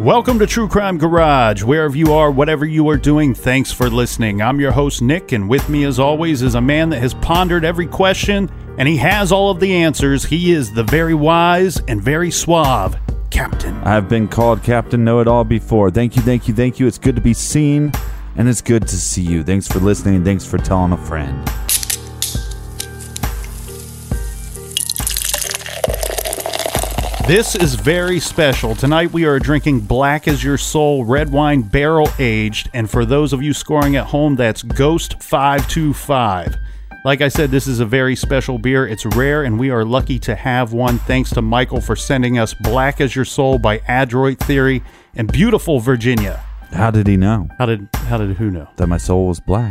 Welcome to True Crime Garage. Wherever you are, whatever you are doing, thanks for listening. I'm your host, Nick, and with me as always is a man that has pondered every question, and he has all of the answers. He is the very wise and very suave Captain. I've been called Captain Know-It-All before. Thank you. It's good to be seen, and it's good to see you. Thanks for listening, and thanks for telling a friend. This is very special. Tonight we are drinking Black as Your Soul red wine barrel aged, and for those of you scoring at home, that's Ghost 525. Like I said, this is a very special beer. It's rare, and we are lucky to have one. Thanks to Michael for sending us Black as Your Soul by Adroit Theory in beautiful Virginia. How did he know? How did who know? That my soul was black.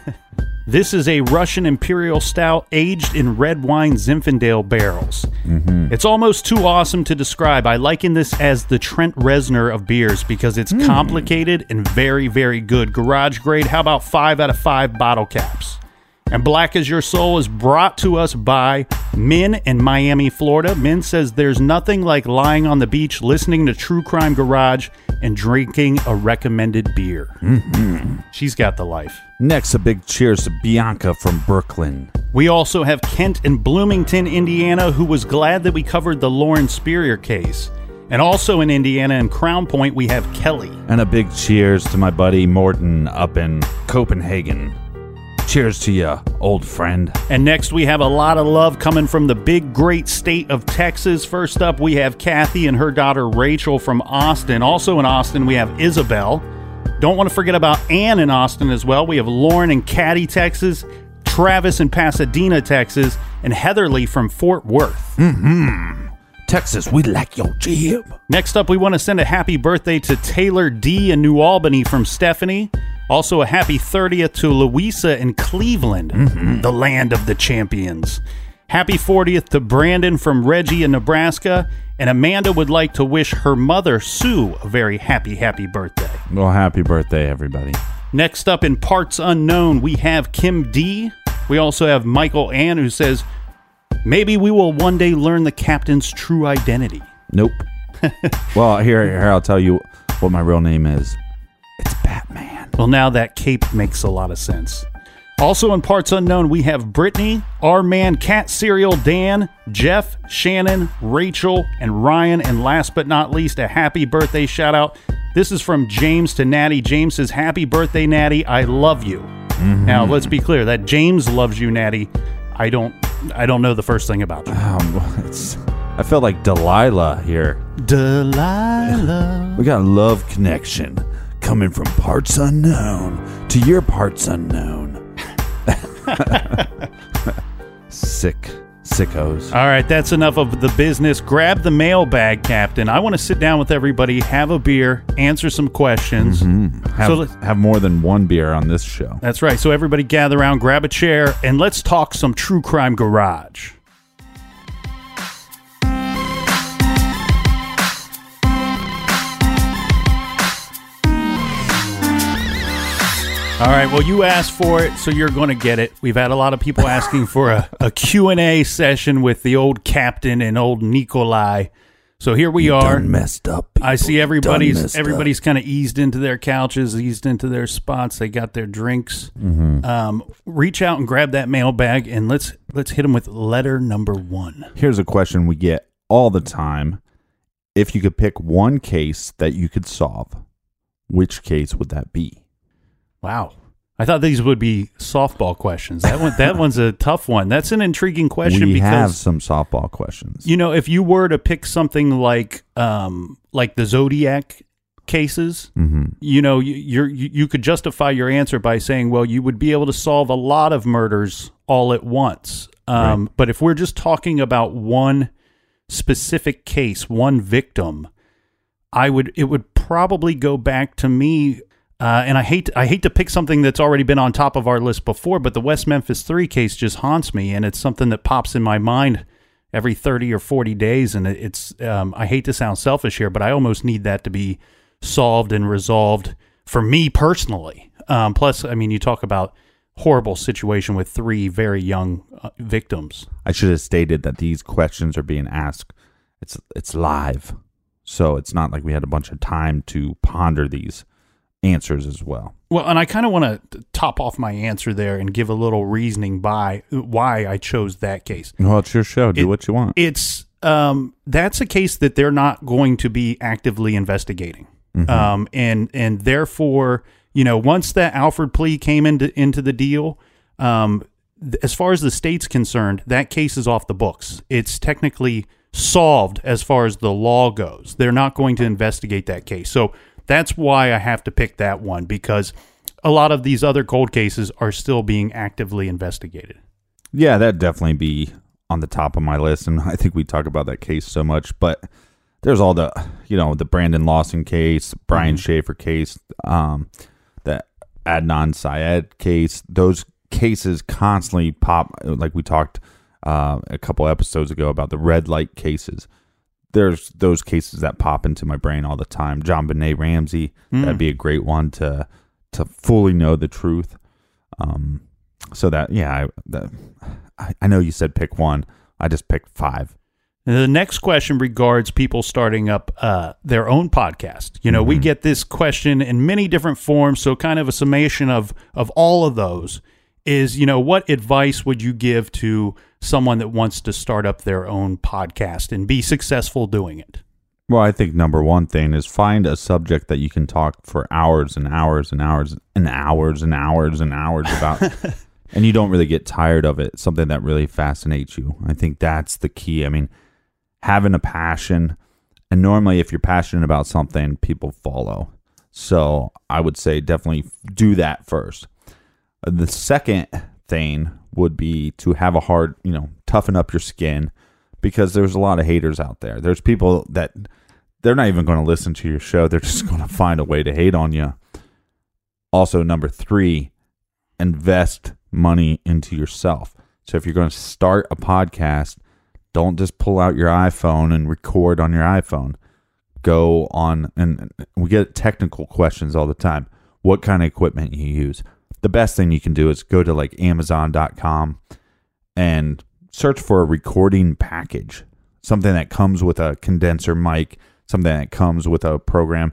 This is a Russian Imperial Stout aged in red wine Zinfandel barrels. Mm-hmm. It's almost too awesome to describe. I liken this as the Trent Reznor of beers because it's complicated and very, very good. Garage grade, how about 5 out of 5 bottle caps? And Black as Your Soul is brought to us by Min in Miami, Florida. Min says there's nothing like lying on the beach, listening to True Crime Garage, and drinking a recommended beer. Mm-hmm. She's got the life. Next, a big cheers to Bianca from Brooklyn. We also have Kent in Bloomington, Indiana, who was glad that we covered the Lauren Spurrier case. And also in Indiana and Crown Point, we have Kelly. And a big cheers to my buddy Morton up in Copenhagen. Cheers to you, old friend. And next we have a lot of love coming from the big, great state of Texas. First up, we have Kathy and her daughter Rachel from Austin. Also in Austin, we have Isabel. Don't want to forget about Ann in Austin as well. We have Lauren in Caddy, Texas, Travis in Pasadena, Texas, and Heatherly from Fort Worth. Mm-hmm. Texas, we like your jib. Next up, we want to send a happy birthday to Taylor D. in New Albany from Stephanie. Also, a happy 30th to Louisa in Cleveland, the land of the champions. Happy 40th to Brandon from Reggie in Nebraska. And Amanda would like to wish her mother, Sue, a very happy birthday. Well, happy birthday, everybody. Next up in Parts Unknown, we have Kim D. We also have Michael Ann, who says, maybe we will one day learn the captain's true identity. Nope. Well, here, I'll tell you what my real name is. It's Batman. Well, now that cape makes a lot of sense. Also in Parts Unknown, we have Brittany, our man Cat Cereal Dan, Jeff, Shannon, Rachel, and Ryan. And last but not least, a happy birthday shout out. This is from James to Natty. James says, happy birthday, Natty. I love you. Mm-hmm. Now, let's be clear that James loves you, Natty. I don't know the first thing about you. I felt like Delilah here. Delilah. We got a love connection coming from Parts Unknown to your Parts Unknown. Sickos. All right, that's enough of the business. Grab the mailbag, Captain. I want to sit down with everybody, have a beer, answer some questions. Mm-hmm. Have more than one beer on this show. That's right. So everybody gather around, grab a chair, and let's talk some True Crime Garage. All right, well, you asked for it, so you're going to get it. We've had a lot of people asking for a Q&A session with the old Captain and old Nikolai. So here we are. Done messed up. People. I see everybody's kind of eased into their couches, eased into their spots. They got their drinks. Mm-hmm. Reach out and grab that mailbag, and let's hit them with letter number 1. Here's a question we get all the time. If you could pick one case that you could solve, which case would that be? Wow. I thought these would be softball questions. That one's a tough one. That's an intriguing question. We have some softball questions. You know, if you were to pick something like the Zodiac cases, you know, you could justify your answer by saying, well, you would be able to solve a lot of murders all at once. Right. But if we're just talking about one specific case, one victim, it would probably go back to me. And I hate to pick something that's already been on top of our list before, but the West Memphis 3 case just haunts me, and it's something that pops in my mind every 30 or 40 days, and it's I hate to sound selfish here, but I almost need that to be solved and resolved for me personally. Plus, I mean, you talk about horrible situation with 3 very young victims. I should have stated that these questions are being asked. It's live. So it's not like we had a bunch of time to ponder these answers as well. Well, and I kind of want to top off my answer there and give a little reasoning by why I chose that case. Well, it's your show. Do what you want. It's that's a case that they're not going to be actively investigating. And therefore, once that Alford plea came into the deal, as far as the state's concerned, that case is off the books. It's technically solved as far as the law goes. They're not going to investigate that case. So that's why I have to pick that one, because a lot of these other cold cases are still being actively investigated. Yeah, that'd definitely be on the top of my list, and I think we talk about that case so much, but there's all the, the Brandon Lawson case, Brian Schaefer case, the Adnan Syed case. Those cases constantly pop, like we talked a couple episodes ago about the red light cases. There's those cases that pop into my brain all the time. John Benet Ramsey, that'd be a great one to fully know the truth. So that, I know you said pick one. I just picked 5. The next question regards people starting up their own podcast. We get this question in many different forms, so kind of a summation of all of those is, what advice would you give to someone that wants to start up their own podcast and be successful doing it? Well, I think number one thing is find a subject that you can talk for hours and hours and hours and hours and hours and hours about, and you don't really get tired of it, something that really fascinates you. I think that's the key. I mean, having a passion, and normally if you're passionate about something, people follow. So I would say definitely do that first. The second thing would be to have a hard, toughen up your skin, because there's a lot of haters out there. There's people that they're not even going to listen to your show. They're just going to find a way to hate on you. Also, number 3, invest money into yourself. So if you're going to start a podcast, don't just pull out your iPhone and record on your iPhone. Go on, and we get technical questions all the time. What kind of equipment you use? The best thing you can do is go to like Amazon.com and search for a recording package, something that comes with a condenser mic, something that comes with a program.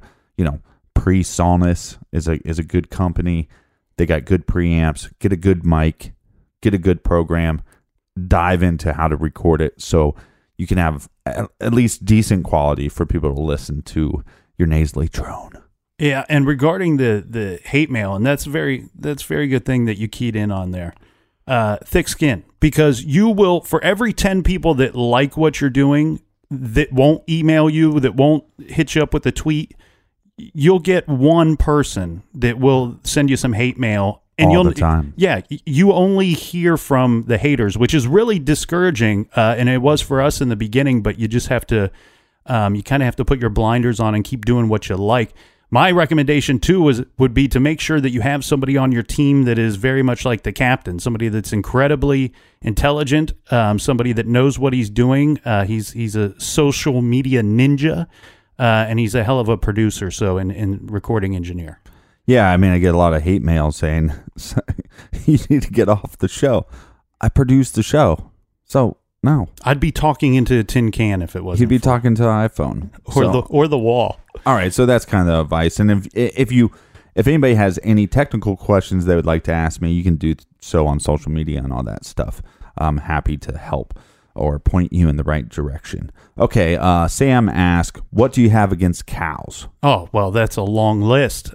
PreSonus is a good company. They got good preamps. Get a good mic, get a good program, dive into how to record it so you can have at least decent quality for people to listen to your nasally drone. Yeah, and regarding the hate mail, and that's very good thing that you keyed in on there. Thick skin, because you will, for every 10 people that like what you're doing, that won't email you, that won't hit you up with a tweet, you'll get one person that will send you some hate mail. And all the time. Yeah, you only hear from the haters, which is really discouraging, and it was for us in the beginning, but you just have to, you kind of have to put your blinders on and keep doing what you like. My recommendation, too, would be to make sure that you have somebody on your team that is very much like the captain, somebody that's incredibly intelligent, somebody that knows what he's doing. He's a social media ninja, and he's a hell of a producer, so and recording engineer. Yeah, I mean, I get a lot of hate mail saying, you need to get off the show. I produced the show, so no. I'd be talking into a tin can if it wasn't. You'd be talking to an iPhone. Or the wall. All right, so that's kind of the advice. And if anybody has any technical questions they would like to ask me, you can do so on social media and all that stuff. I'm happy to help or point you in the right direction. Okay, Sam asked, what do you have against cows? Oh, well, that's a long list.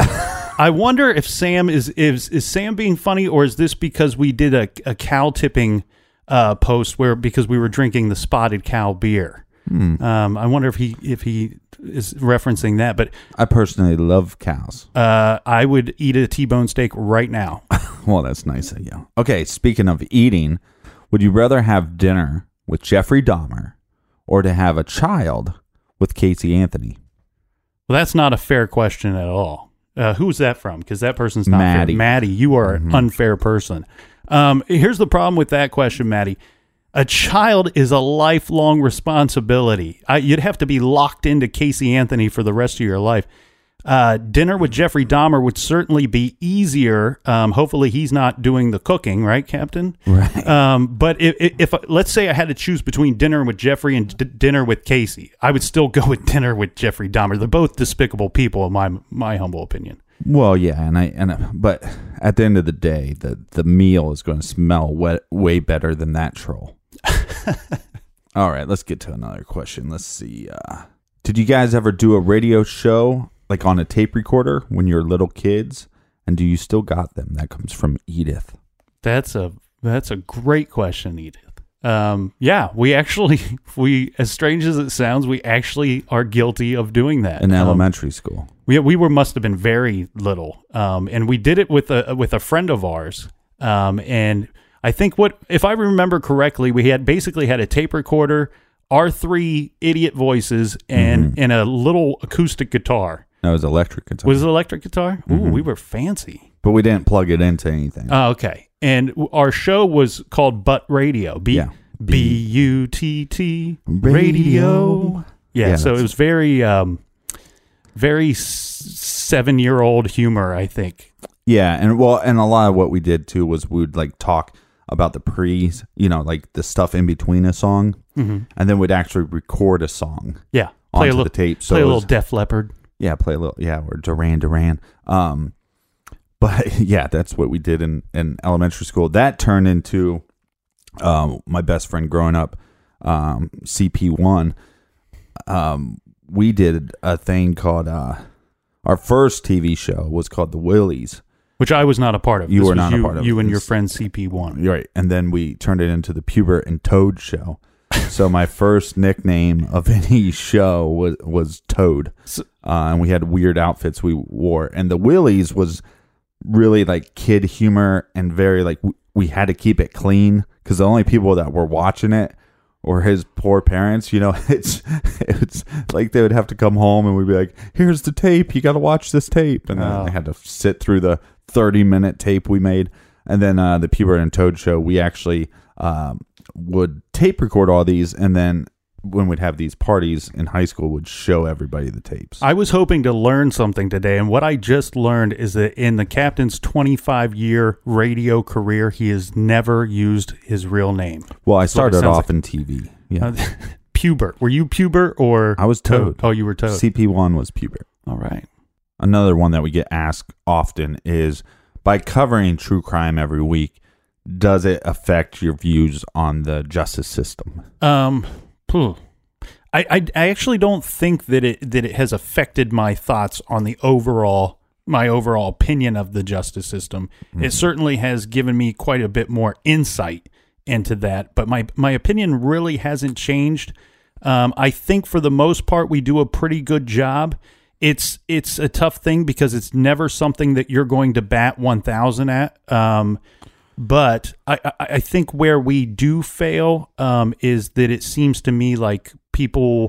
I wonder if Sam is Sam being funny, or is this because we did a cow tipping post because we were drinking the Spotted Cow beer? I wonder if he is referencing that. But I personally love cows. I would eat a T-bone steak right now. Well, that's nice of you. Okay, speaking of eating, would you rather have dinner with Jeffrey Dahmer or to have a child with Casey Anthony? Well, that's not a fair question at all. Who's that from? Because that person's not Maddie. fair. Maddie, you are an unfair person. Here's the problem with that question, Maddie. A child is a lifelong responsibility. You'd have to be locked into Casey Anthony for the rest of your life. Dinner with Jeffrey Dahmer would certainly be easier. Hopefully he's not doing the cooking, right, Captain? Right. But if let's say I had to choose between dinner with Jeffrey and dinner with Casey, I would still go with dinner with Jeffrey Dahmer. They're both despicable people, in my humble opinion. Well, yeah, but at the end of the day, the meal is going to smell way better than that troll. All right, let's get to another question. Let's see. Did you guys ever do a radio show like on a tape recorder when you were little kids? And do you still got them? That comes from Edith. That's a great question, Edith. Yeah, we as strange as it sounds, we actually are guilty of doing that in elementary school. We must have been very little, and we did it with a friend of ours. And I think if I remember correctly, we basically had a tape recorder, our three idiot voices, and a little acoustic guitar. No, it was electric guitar. Was it electric guitar? Ooh, we were fancy. But we didn't plug it into anything. Oh, okay. And our show was called Butt Radio. B-U-T-T Radio. Yeah, so it was very 7-year-old humor, I think. Yeah, and a lot of what we did too was we would like talk about the pre's, like the stuff in between a song, and then we'd actually record a song. Yeah, onto the tape. So play a little Def Leppard. Yeah, or Duran Duran. But yeah, that's what we did in elementary school. That turned into my best friend growing up, CP1. We did a thing called our first TV show was called The Willies, which I was not a part of. You were not a part of. You and your friend CP1. Right, and then we turned it into the Pubert and Toad show. So my first nickname of any show was Toad, and we had weird outfits we wore. And the Willies was really like kid humor and very like we had to keep it clean because the only people that were watching it were his poor parents. It's like they would have to come home and we'd be like, "Here's the tape. You got to watch this tape," and then they had to sit through the 30-minute tape we made. And then the Pubert and Toad show, we actually would tape record all these, and then when we'd have these parties in high school, would show everybody the tapes. I was hoping to learn something today, and what I just learned is that in the captain's 25-year radio career, he has never used his real name. Well, I started off in TV. Yeah. Pubert. Were you Pubert or I was Toad? Oh, you were Toad. CP1 was Pubert. All right. Another one that we get asked often is, by covering true crime every week, does it affect your views on the justice system? I actually don't think that it has affected my thoughts on my overall opinion of the justice system. It certainly has given me quite a bit more insight into that, but my opinion really hasn't changed. I think for the most part we do a pretty good job. It's a tough thing because it's never something that you're going to bat 1,000 at. But I think where we do fail is that it seems to me like people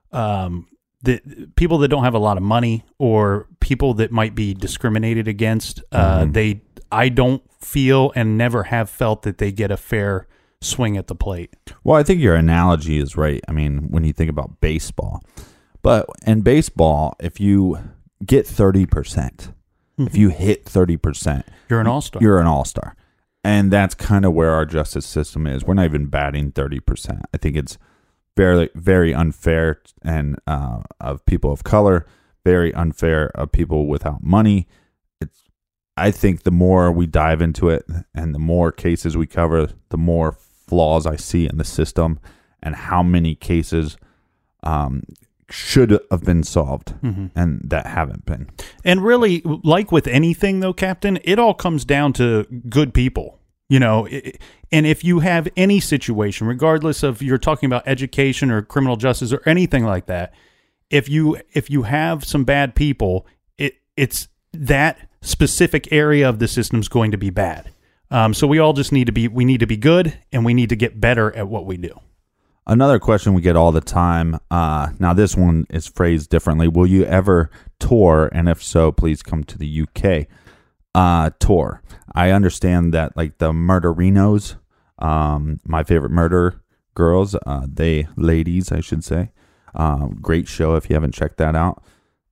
that don't have a lot of money or people that might be discriminated against, I don't feel and never have felt that they get a fair swing at the plate. Well, I think your analogy is right. I mean, when you think about baseball, but in baseball, if you get 30%, if you hit 30%, you're an all-star. You're an all-star. And that's kind of where our justice system is. We're not even batting 30%. I think it's very, very unfair and of people of color, very unfair of people without money. I think the more we dive into it and the more cases we cover, the more flaws I see in the system and how many cases should have been solved and that haven't been. And really, like with anything though, Captain, it all comes down to good people, and if you have any situation, regardless of you're talking about education or criminal justice or anything like that, if you have some bad people, it's that specific area of the system is going to be bad. So we all just need to be good and we need to get better at what we do. Another question we get all the time, now this one is phrased differently. Will you ever tour? And if so, please come to the UK. Tour. I understand that like the Murderinos, my favorite murder girls, ladies, I should say. Great show if you haven't checked that out.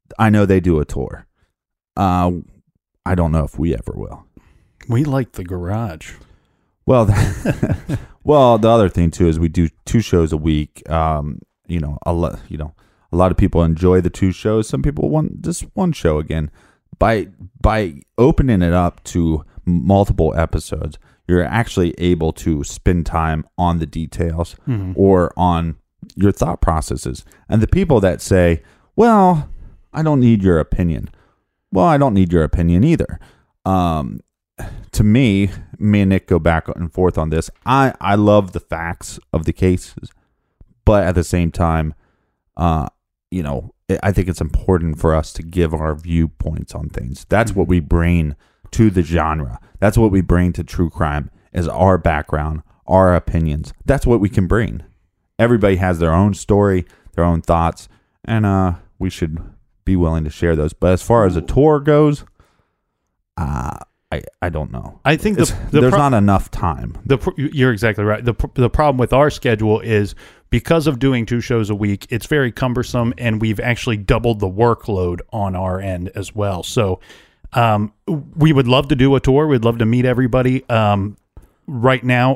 I know they do a tour. I don't know if we ever will. We like the garage. Well, well, the other thing too is we do 2 shows a week. A lot of people enjoy the 2 shows. Some people want just 1 show again. By opening it up to multiple episodes, you're actually able to spend time on the details or on your thought processes. And the people that say, well, I don't need your opinion. Well, I don't need your opinion either. To me and Nick go back and forth on this. I love the facts of the cases, but at the same time, I think it's important for us to give our viewpoints on things. That's what we bring to the genre. That's what we bring to true crime is our background, our opinions. That's what we can bring. Everybody has their own story, their own thoughts, and we should be willing to share those. But as far as a tour goes, I don't know. I think there's not enough time. You're exactly right. The problem with our schedule is because of doing 2 shows a week, it's very cumbersome, and we've actually doubled the workload on our end as well. So we would love to do a tour. We'd love to meet everybody. Right now,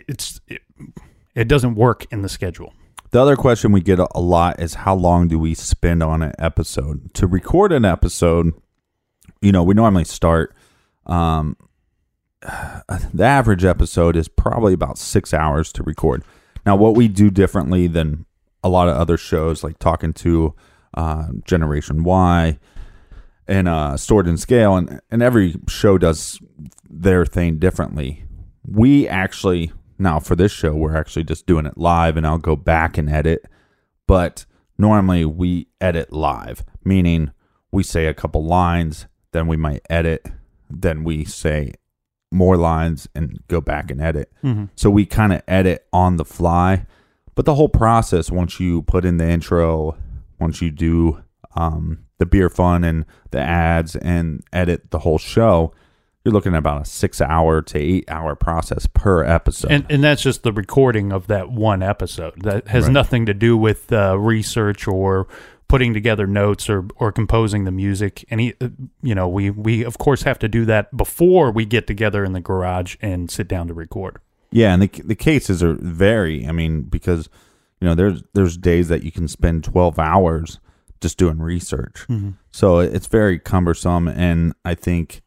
it doesn't work in the schedule. The other question we get a lot is how long do we spend on an episode? To record an episode, we normally start... the average episode is probably about 6 hours to record. Now, what we do differently than a lot of other shows, like talking to Generation Y and Sword and Scale, and every show does their thing differently. We actually, now for this show, we're actually just doing it live, and I'll go back and edit. But normally we edit live, meaning we say a couple lines, then we might edit, then we say more lines and go back and edit. So we kind of edit on the fly. But the whole process, once you put in the intro, once you do the beer fun and the ads and edit the whole show, you're looking at about a 6-hour to 8-hour process per episode. And that's just the recording of that one episode. That has nothing to do with research or putting together notes or composing the music. And we of course have to do that before we get together in the garage and sit down to record. Yeah, and the cases are vary. I mean, because there's days that you can spend 12 hours just doing research. So it's very cumbersome, and I think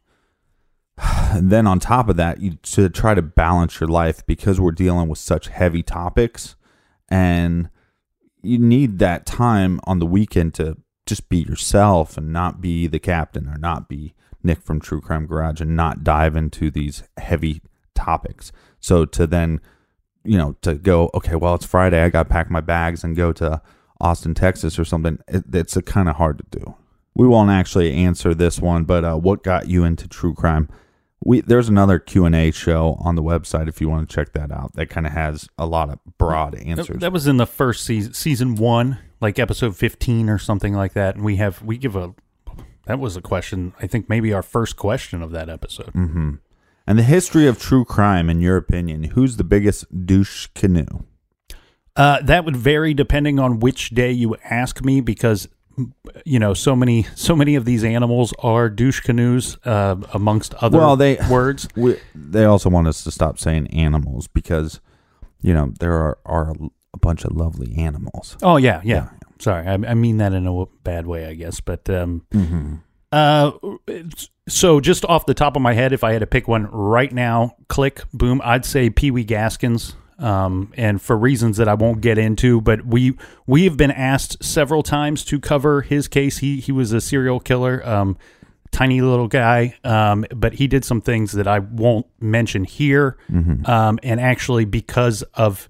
then on top of that, you to try to balance your life because we're dealing with such heavy topics, and you need that time on the weekend to just be yourself and not be the captain or not be Nick from True Crime Garage and not dive into these heavy topics. So to then, to go, okay, well, it's Friday. I got to pack my bags and go to Austin, Texas or something. It's kind of hard to do. We won't actually answer this one, but what got you into true crime? There's another Q&A show on the website if you want to check that out. That kind of has a lot of broad answers. That was in the first season 1, like episode 15 or something like that. And that was a question, I think maybe our first question of that episode. And the history of true crime, in your opinion, who's the biggest douche canoe? That would vary depending on which day you ask me, because so many of these animals are douche canoes, amongst other words. They also want us to stop saying animals because, there are a bunch of lovely animals. Oh, yeah. Sorry, I mean that in a bad way, I guess. But so just off the top of my head, if I had to pick one right now, click, boom, I'd say Pee Wee Gaskins. And for reasons that I won't get into, but we have been asked several times to cover his case. He was a serial killer, tiny little guy, but he did some things that I won't mention here. And actually, because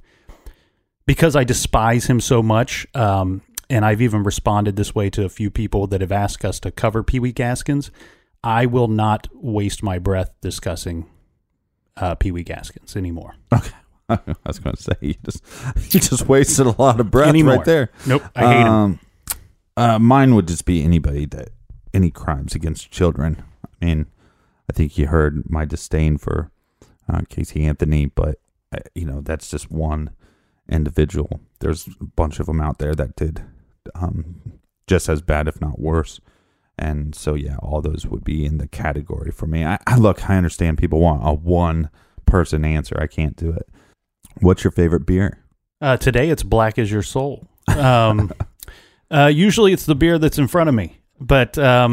I despise him so much, and I've even responded this way to a few people that have asked us to cover Pee Wee Gaskins, I will not waste my breath discussing Pee Wee Gaskins anymore. Okay. I was going to say, you just wasted a lot of breath right there. Nope, I hate him. Mine would just be any crimes against children. I mean, I think you heard my disdain for Casey Anthony, but that's just one individual. There's a bunch of them out there that did just as bad, if not worse. And so, yeah, all those would be in the category for me. I understand people want a one-person answer. I can't do it. What's your favorite beer? Today, it's Black as Your Soul. Usually, it's the beer that's in front of me. But,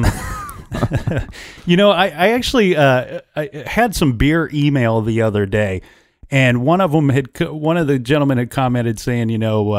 you know, I actually I had some beer email the other day, and one of the gentlemen had commented saying,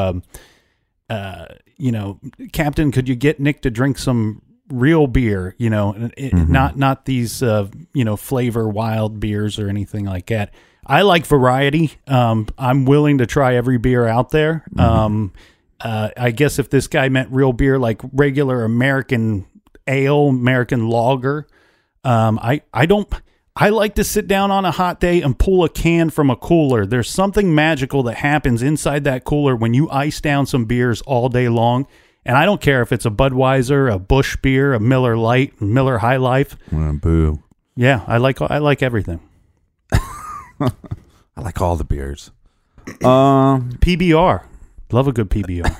Captain, could you get Nick to drink some real beer, not these, flavor wild beers or anything like that. I like variety. I'm willing to try every beer out there. I guess if this guy meant real beer, like regular American ale, American lager, I like to sit down on a hot day and pull a can from a cooler. There's something magical that happens inside that cooler when you ice down some beers all day long. And I don't care if it's a Budweiser, a Busch beer, a Miller Lite, Miller High Life. Boo. Yeah, I like everything. I like all the beers. PBR. Love a good PBR.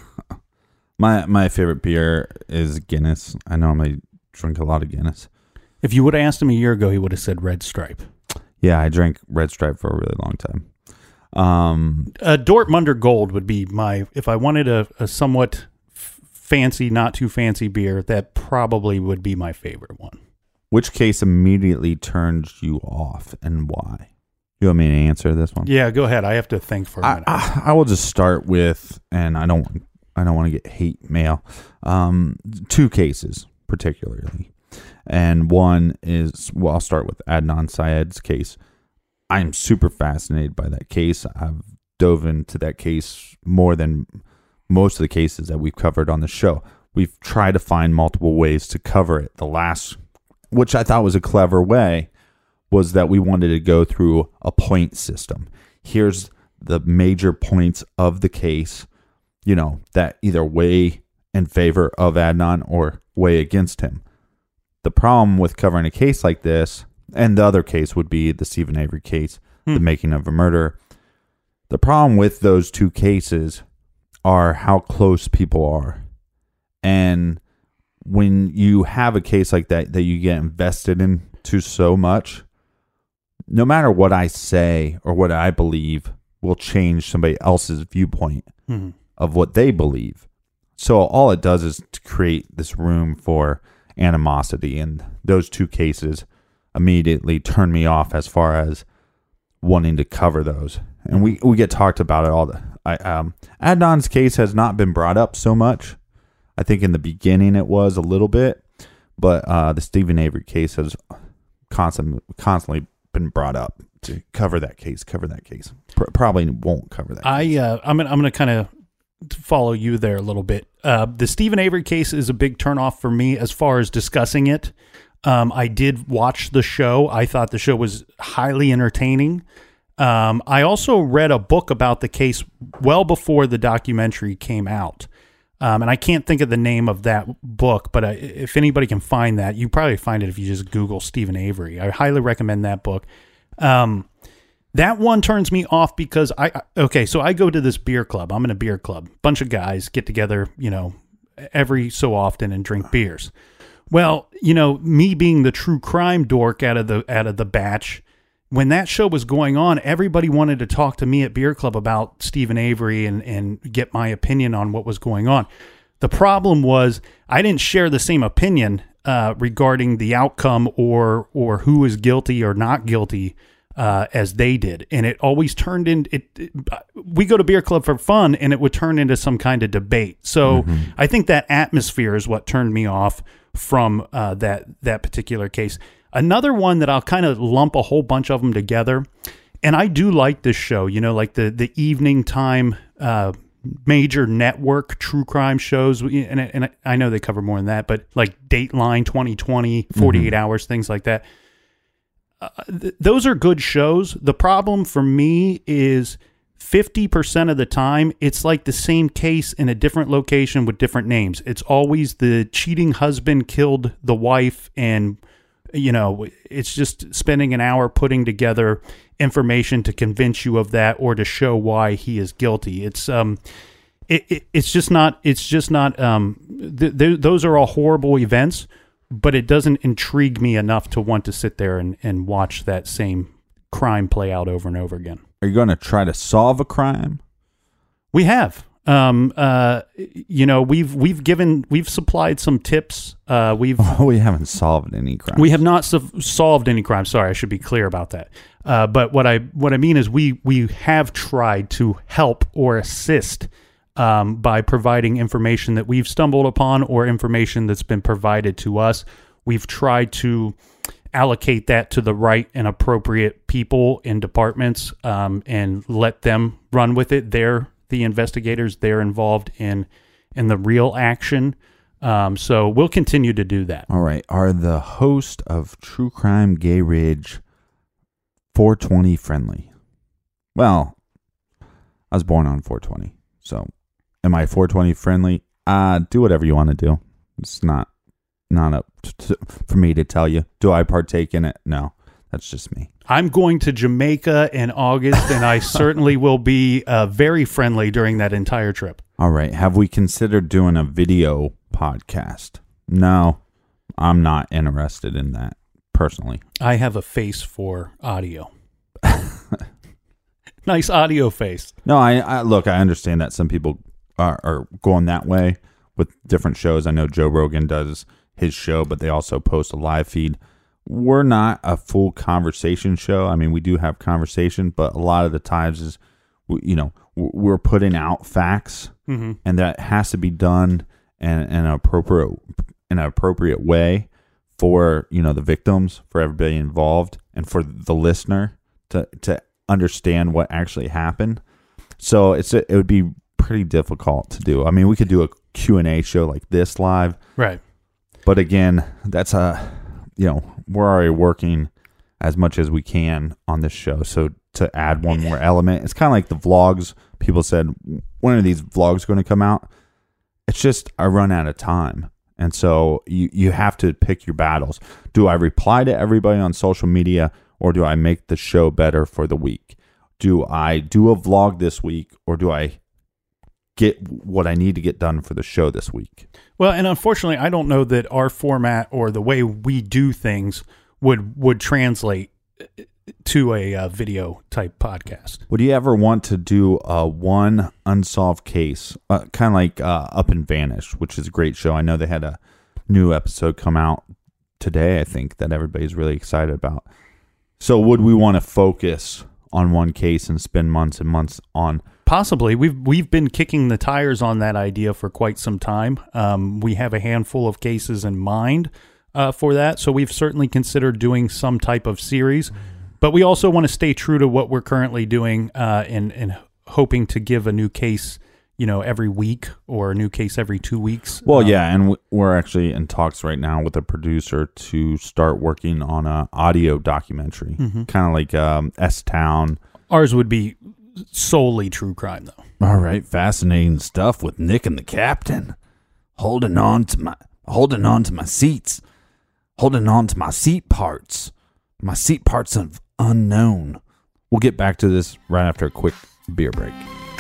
My favorite beer is Guinness. I normally drink a lot of Guinness. If you would have asked him a year ago, he would have said Red Stripe. Yeah, I drank Red Stripe for a really long time. Dortmunder Gold would be if I wanted a somewhat fancy, not too fancy beer, that probably would be my favorite one. Which case immediately turns you off and why? You want me to answer this one? Yeah, go ahead. I have to think for a minute. I will just start with, and I don't want to get hate mail. 2 cases particularly. And one is, well, I'll start with Adnan Syed's case. I'm super fascinated by that case. I've dove into that case more than most of the cases that we've covered on the show. We've tried to find multiple ways to cover it. The last, which I thought was a clever way, was that we wanted to go through a point system. Here's the major points of the case, that either weigh in favor of Adnan or weigh against him. The problem with covering a case like this, and the other case would be the Steven Avery case, the making of a murder. The problem with those 2 cases are how close people are. And when you have a case like that you get invested into so much, no matter what I say or what I believe will change somebody else's viewpoint of what they believe. So all it does is to create this room for animosity, and those 2 cases immediately turn me off as far as wanting to cover those. And we get talked about it all. Adnan's case has not been brought up so much. I think in the beginning it was a little bit, but the Steven Avery case has constantly been brought up to cover that case. Probably won't cover that case. I'm gonna kind of follow you there a little bit. The Steven Avery case is a big turnoff for me as far as discussing it. I did watch the show. I thought the show was highly entertaining. I also read a book about the case well before the documentary came out. And I can't think of the name of that book, but if anybody can find that, you probably find it if you just Google Steven Avery. I highly recommend that book. That one turns me off because so I go to this beer club. I'm in a beer club. Bunch of guys get together, every so often and drink beers. Well, me being the true crime dork out of the batch, when that show was going on, everybody wanted to talk to me at Beer Club about Steven Avery and get my opinion on what was going on. The problem was I didn't share the same opinion regarding the outcome or who is guilty or not guilty as they did. And it always turned into we go to Beer Club for fun, and it would turn into some kind of debate. So I think that atmosphere is what turned me off from that particular case. Another one that I'll kind of lump a whole bunch of them together, and I do like this show, like the evening time major network true crime shows, and I know they cover more than that, but like Dateline 2020, 48 Hours, things like that. Those are good shows. The problem for me is 50% of the time, it's like the same case in a different location with different names. It's always the cheating husband killed the wife, and it's just spending an hour putting together information to convince you of that or to show why he is guilty. It's It's just not. Those are all horrible events, but it doesn't intrigue me enough to want to sit there and watch that same crime play out over and over again. Are you going to try to solve a crime? We have. We've supplied some tips. We haven't solved any crimes. We have not solved any crimes. Sorry, I should be clear about that. But what I mean is we have tried to help or assist by providing information that we've stumbled upon or information that's been provided to us. We've tried to allocate that to the right and appropriate people in departments and let them run with it. They're the investigators. They're involved in the real action. So we'll continue to do that. All right. Are the host of True Crime Gay Ridge 420 friendly? Well, I was born on 420. So am I 420 friendly? Do whatever you want to do. It's not up for me to tell you. Do I partake in it? No. That's just me. I'm going to Jamaica in August, and I certainly will be very friendly during that entire trip. All right. Have we considered doing a video podcast? No, I'm not interested in that personally. I have a face for audio. Nice audio face. No, I look, I understand that some people are going that way with different shows. I know Joe Rogan does his show, but they also post a live feed. We're not a full conversation show. I mean, we do have conversation, but a lot of the times is, we're putting out facts, and that has to be done in an appropriate way for, the victims, for everybody involved, and for the listener to understand what actually happened. So it would be pretty difficult to do. I mean, we could do a Q&A show like this live. Right. But again, that's we're already working as much as we can on this show. So to add one more element, it's kind of like the vlogs. People said, when are these vlogs going to come out? It's just, I run out of time. And so you have to pick your battles. Do I reply to everybody on social media, or do I make the show better for the week? Do I do a vlog this week, or do I get what I need to get done for the show this week? Well, and unfortunately, I don't know that our format or the way we do things would translate to a video type podcast. Would you ever want to do one unsolved case, kind of like Up and Vanished, which is a great show? I know they had a new episode come out today, I think, that everybody's really excited about. So would we want to focus on one case and spend months and months on? Possibly. We've been kicking the tires on that idea for quite some time. We have a handful of cases in mind for that, so we've certainly considered doing some type of series. But we also want to stay true to what we're currently doing and hoping to give a new case, every week or a new case every 2 weeks. Well, yeah, and we're actually in talks right now with a producer to start working on an audio documentary, kind of like S-Town. Ours would be solely true crime, though. All right, fascinating stuff with Nick and the Captain, holding on to my seats, holding on to my seat parts of unknown. We'll get back to this right after a quick beer break.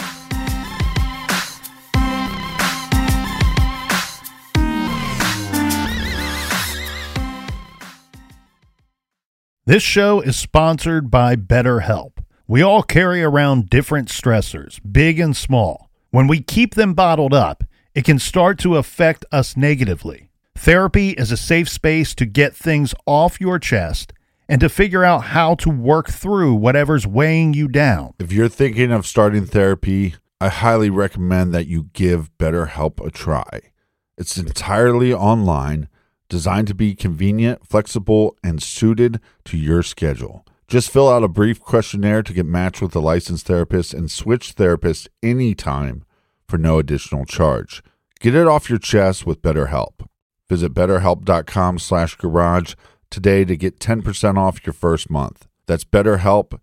This show is sponsored by BetterHelp. We all carry around different stressors, big and small. When we keep them bottled up, it can start to affect us negatively. Therapy is a safe space to get things off your chest and to figure out how to work through whatever's weighing you down. If you're thinking of starting therapy, I highly recommend that you give BetterHelp a try. It's entirely online, designed to be convenient, flexible, and suited to your schedule. Just fill out a brief questionnaire to get matched with a licensed therapist and switch therapists anytime for no additional charge. Get it off your chest with BetterHelp. Visit BetterHelp.com/garage today to get 10% off your first month. That's BetterHelp,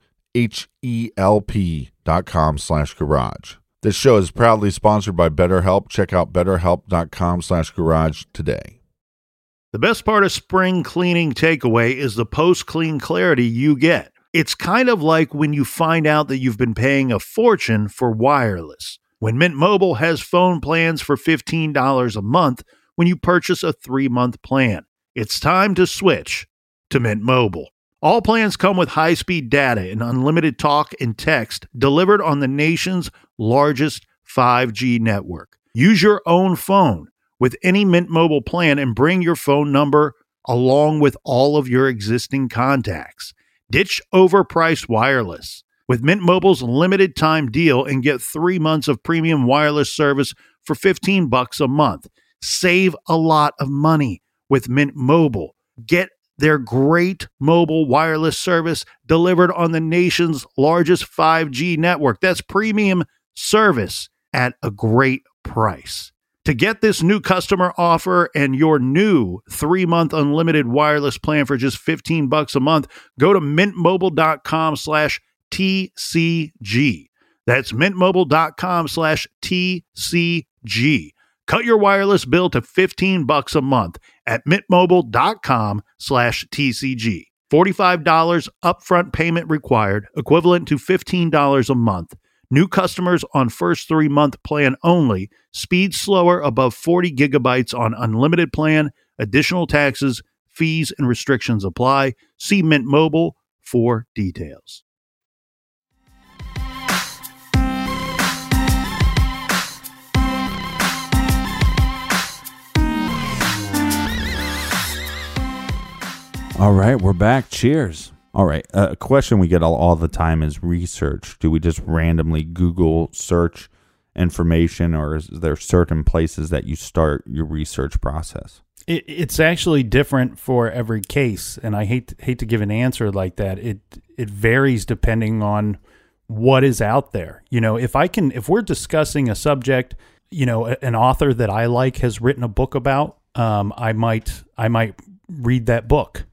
HELP.com/garage. This show is proudly sponsored by BetterHelp. Check out BetterHelp.com/garage today. The best part of spring cleaning takeaway is the post-clean clarity you get. It's kind of like when you find out that you've been paying a fortune for wireless. when Mint Mobile has phone plans for $15 a month when you purchase a 3-month plan. It's time to switch to Mint Mobile. All plans come with high-speed data and unlimited talk and text delivered on the nation's largest 5G network. Use your own phone with any Mint Mobile plan and bring your phone number along with all of your existing contacts. Ditch overpriced wireless with Mint Mobile's limited time deal and get 3 months of premium wireless service for $15 a month. Save a lot of money with Mint Mobile. Get their great mobile wireless service delivered on the nation's largest 5G network. That's premium service at a great price. To get this new customer offer and your new 3-month unlimited wireless plan for just $15 a month, go to mintmobile.com/TCG. That's mintmobile.com/TCG. Cut your wireless bill to $15 a month at mintmobile.com/TCG. $45 upfront payment required, equivalent to $15 a month. New customers on first 3-month plan only. Speed slower above 40 gigabytes on unlimited plan. Additional taxes, fees, and restrictions apply. See Mint Mobile for details. All right, we're back. Cheers. All right, a question we get all the time is research. Do we just randomly Google search information, or is there certain places that you start your research process? It's actually different for every case, and I hate to give an answer like that. It varies depending on what is out there. You know, if we're discussing a subject, you know, an author that I like has written a book about, I might read that book.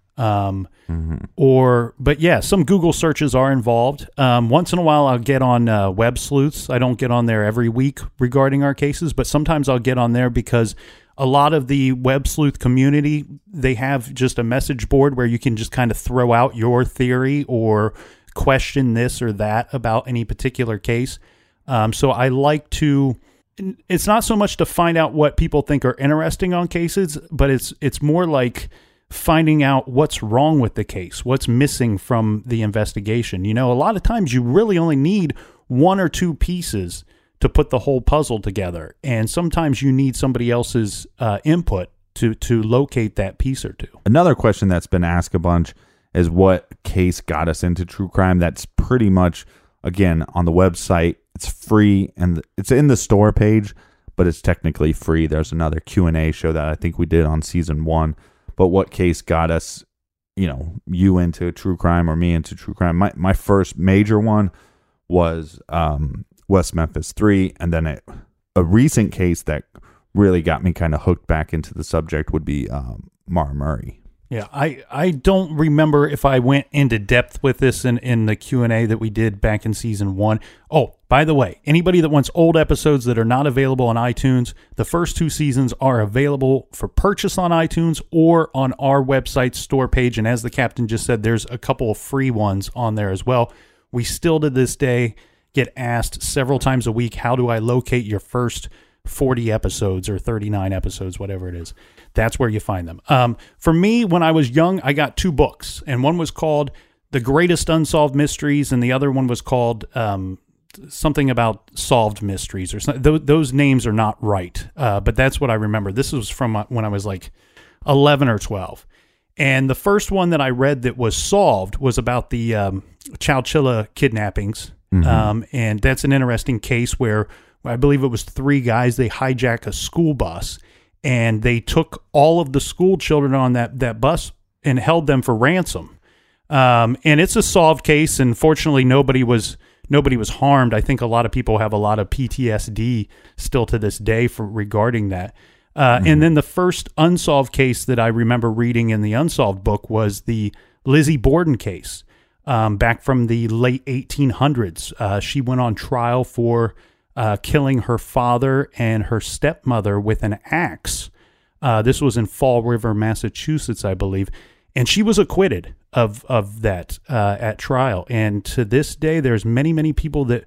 But yeah, some Google searches are involved. Once in a while I'll get on web sleuths. I don't get on there every week regarding our cases, but sometimes I'll get on there because a lot of the web sleuth community, they have just a message board where you can just kind of throw out your theory or question this or that about any particular case. So I like to, it's not so much to find out what people think are interesting on cases, but it's more like finding out what's wrong with the case, what's missing from the investigation. You know, a lot of times you really only need 1 or 2 pieces to put the whole puzzle together. And sometimes you need somebody else's input to locate that piece or two. Another question that's been asked a bunch is what case got us into true crime. That's pretty much, again, on the website. It's free, and it's in the store page, but it's technically free. There's another Q&A show that I think we did on season 1. But what case got us, you into true crime or me into true crime? My first major one was West Memphis 3, and then a recent case that really got me kind of hooked back into the subject would be Maura Murray. Yeah, I don't remember if I went into depth with this in the Q&A that we did back in season 1. Oh, by the way, anybody that wants old episodes that are not available on iTunes, the first 2 seasons are available for purchase on iTunes or on our website store page. And as the captain just said, there's a couple of free ones on there as well. We still to this day get asked several times a week, how do I locate your first 40 episodes or 39 episodes, whatever it is. That's where you find them. For me, when I was young, I got 2 books, and one was called The Greatest Unsolved Mysteries, and the other one was called something about solved mysteries or something. Those names are not right, but that's what I remember. This was from when I was like 11 or 12. And the first one that I read that was solved was about the Chowchilla kidnappings. And that's an interesting case where I believe it was 3 guys. They hijacked a school bus, and they took all of the school children on that bus and held them for ransom. And it's a solved case, and fortunately nobody was harmed. I think a lot of people have a lot of PTSD still to this day regarding that. And then the first unsolved case that I remember reading in the unsolved book was the Lizzie Borden case, back from the late 1800s. She went on trial for killing her father and her stepmother with an axe. This was in Fall River, Massachusetts, I believe. And she was acquitted of that at trial. And to this day, there's many, many people that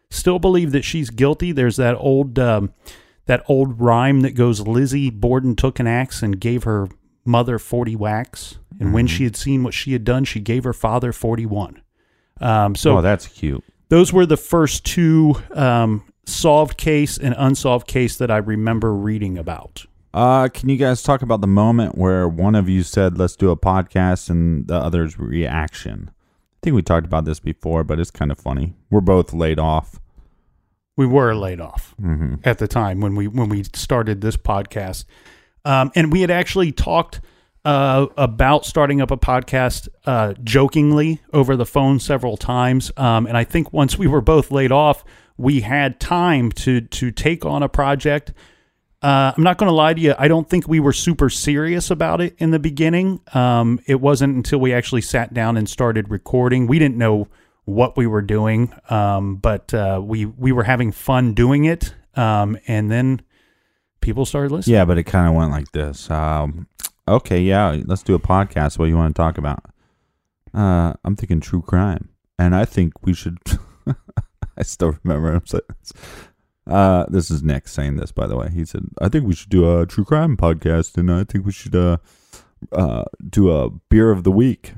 still believe that she's guilty. There's that old rhyme that goes, Lizzie Borden took an axe and gave her mother 40 whacks. And when she had seen what she had done, she gave her father 41. So that's cute. Those were the first two solved case and unsolved case that I remember reading about. Can you guys talk about the moment where one of you said, let's do a podcast, and the other's reaction? I think we talked about this before, but it's kind of funny. We're both laid off. We were laid off at the time when we started this podcast. And we had actually talked about starting up a podcast jokingly over the phone several times. And I think once we were both laid off, we had time to take on a project. I'm not going to lie to you. I don't think we were super serious about it in the beginning. It wasn't until we actually sat down and started recording. We didn't know what we were doing, but we were having fun doing it. And then people started listening. Yeah, but it kind of went like this. Okay, yeah, let's do a podcast. What do you want to talk about? I'm thinking true crime. And I think we should... I still remember him saying this. This is Nick saying this, by the way. He said, I think we should do a true crime podcast, and I think we should do a beer of the week.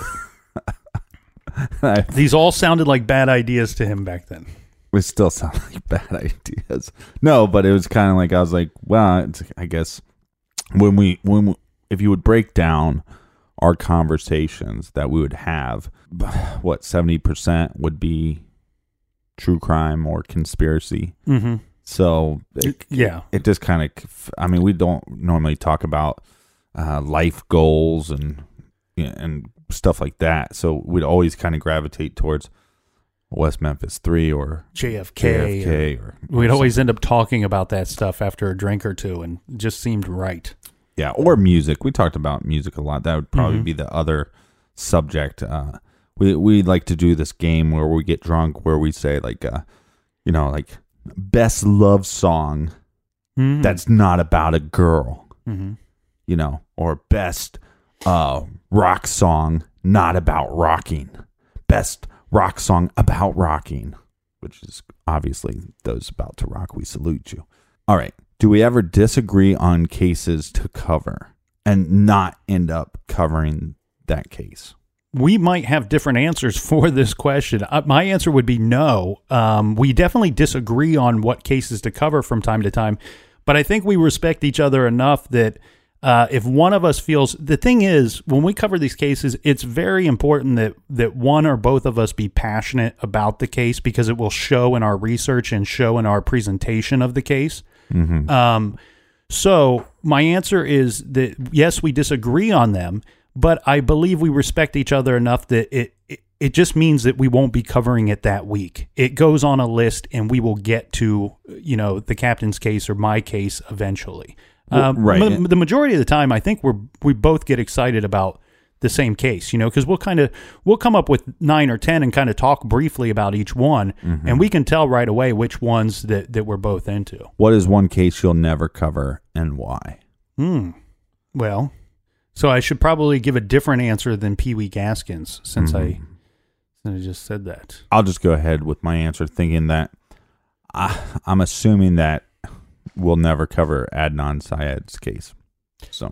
These all sounded like bad ideas to him back then. It still sound like bad ideas. No, but it was kind of like, I was like, well, I guess if you would break down our conversations that we would have, what, 70% would be true crime or conspiracy. Mm-hmm. So it just kind of, I mean, we don't normally talk about life goals and stuff like that. So we'd always kind of gravitate towards West Memphis 3 or JFK. Or we'd always end up talking about that stuff after a drink or two, and it just seemed right. Yeah, or music. We talked about music a lot. That would probably be the other subject. We like to do this game where we get drunk, where we say like best love song that's not about a girl, or best rock song not about rocking, best rock song about rocking, which is obviously those about to rock. We salute you. All right. Do we ever disagree on cases to cover and not end up covering that case? We might have different answers for this question. My answer would be no. We definitely disagree on what cases to cover from time to time, but I think we respect each other enough that if one of us feels... The thing is, when we cover these cases, it's very important that one or both of us be passionate about the case, because it will show in our research and show in our presentation of the case. Mm-hmm. So my answer is that, yes, we disagree on them, but I believe we respect each other enough that it just means that we won't be covering it that week. It goes on a list, and we will get to, the captain's case or my case eventually. Right. The majority of the time, I think we both get excited about the same case, because we'll come up with 9 or 10 and kind of talk briefly about each one, and we can tell right away which ones that we're both into. What is one case you'll never cover and why? Well, so I should probably give a different answer than Pee Wee Gaskins since I just said that. I'll just go ahead with my answer, thinking that I'm assuming that we'll never cover Adnan Syed's case. So,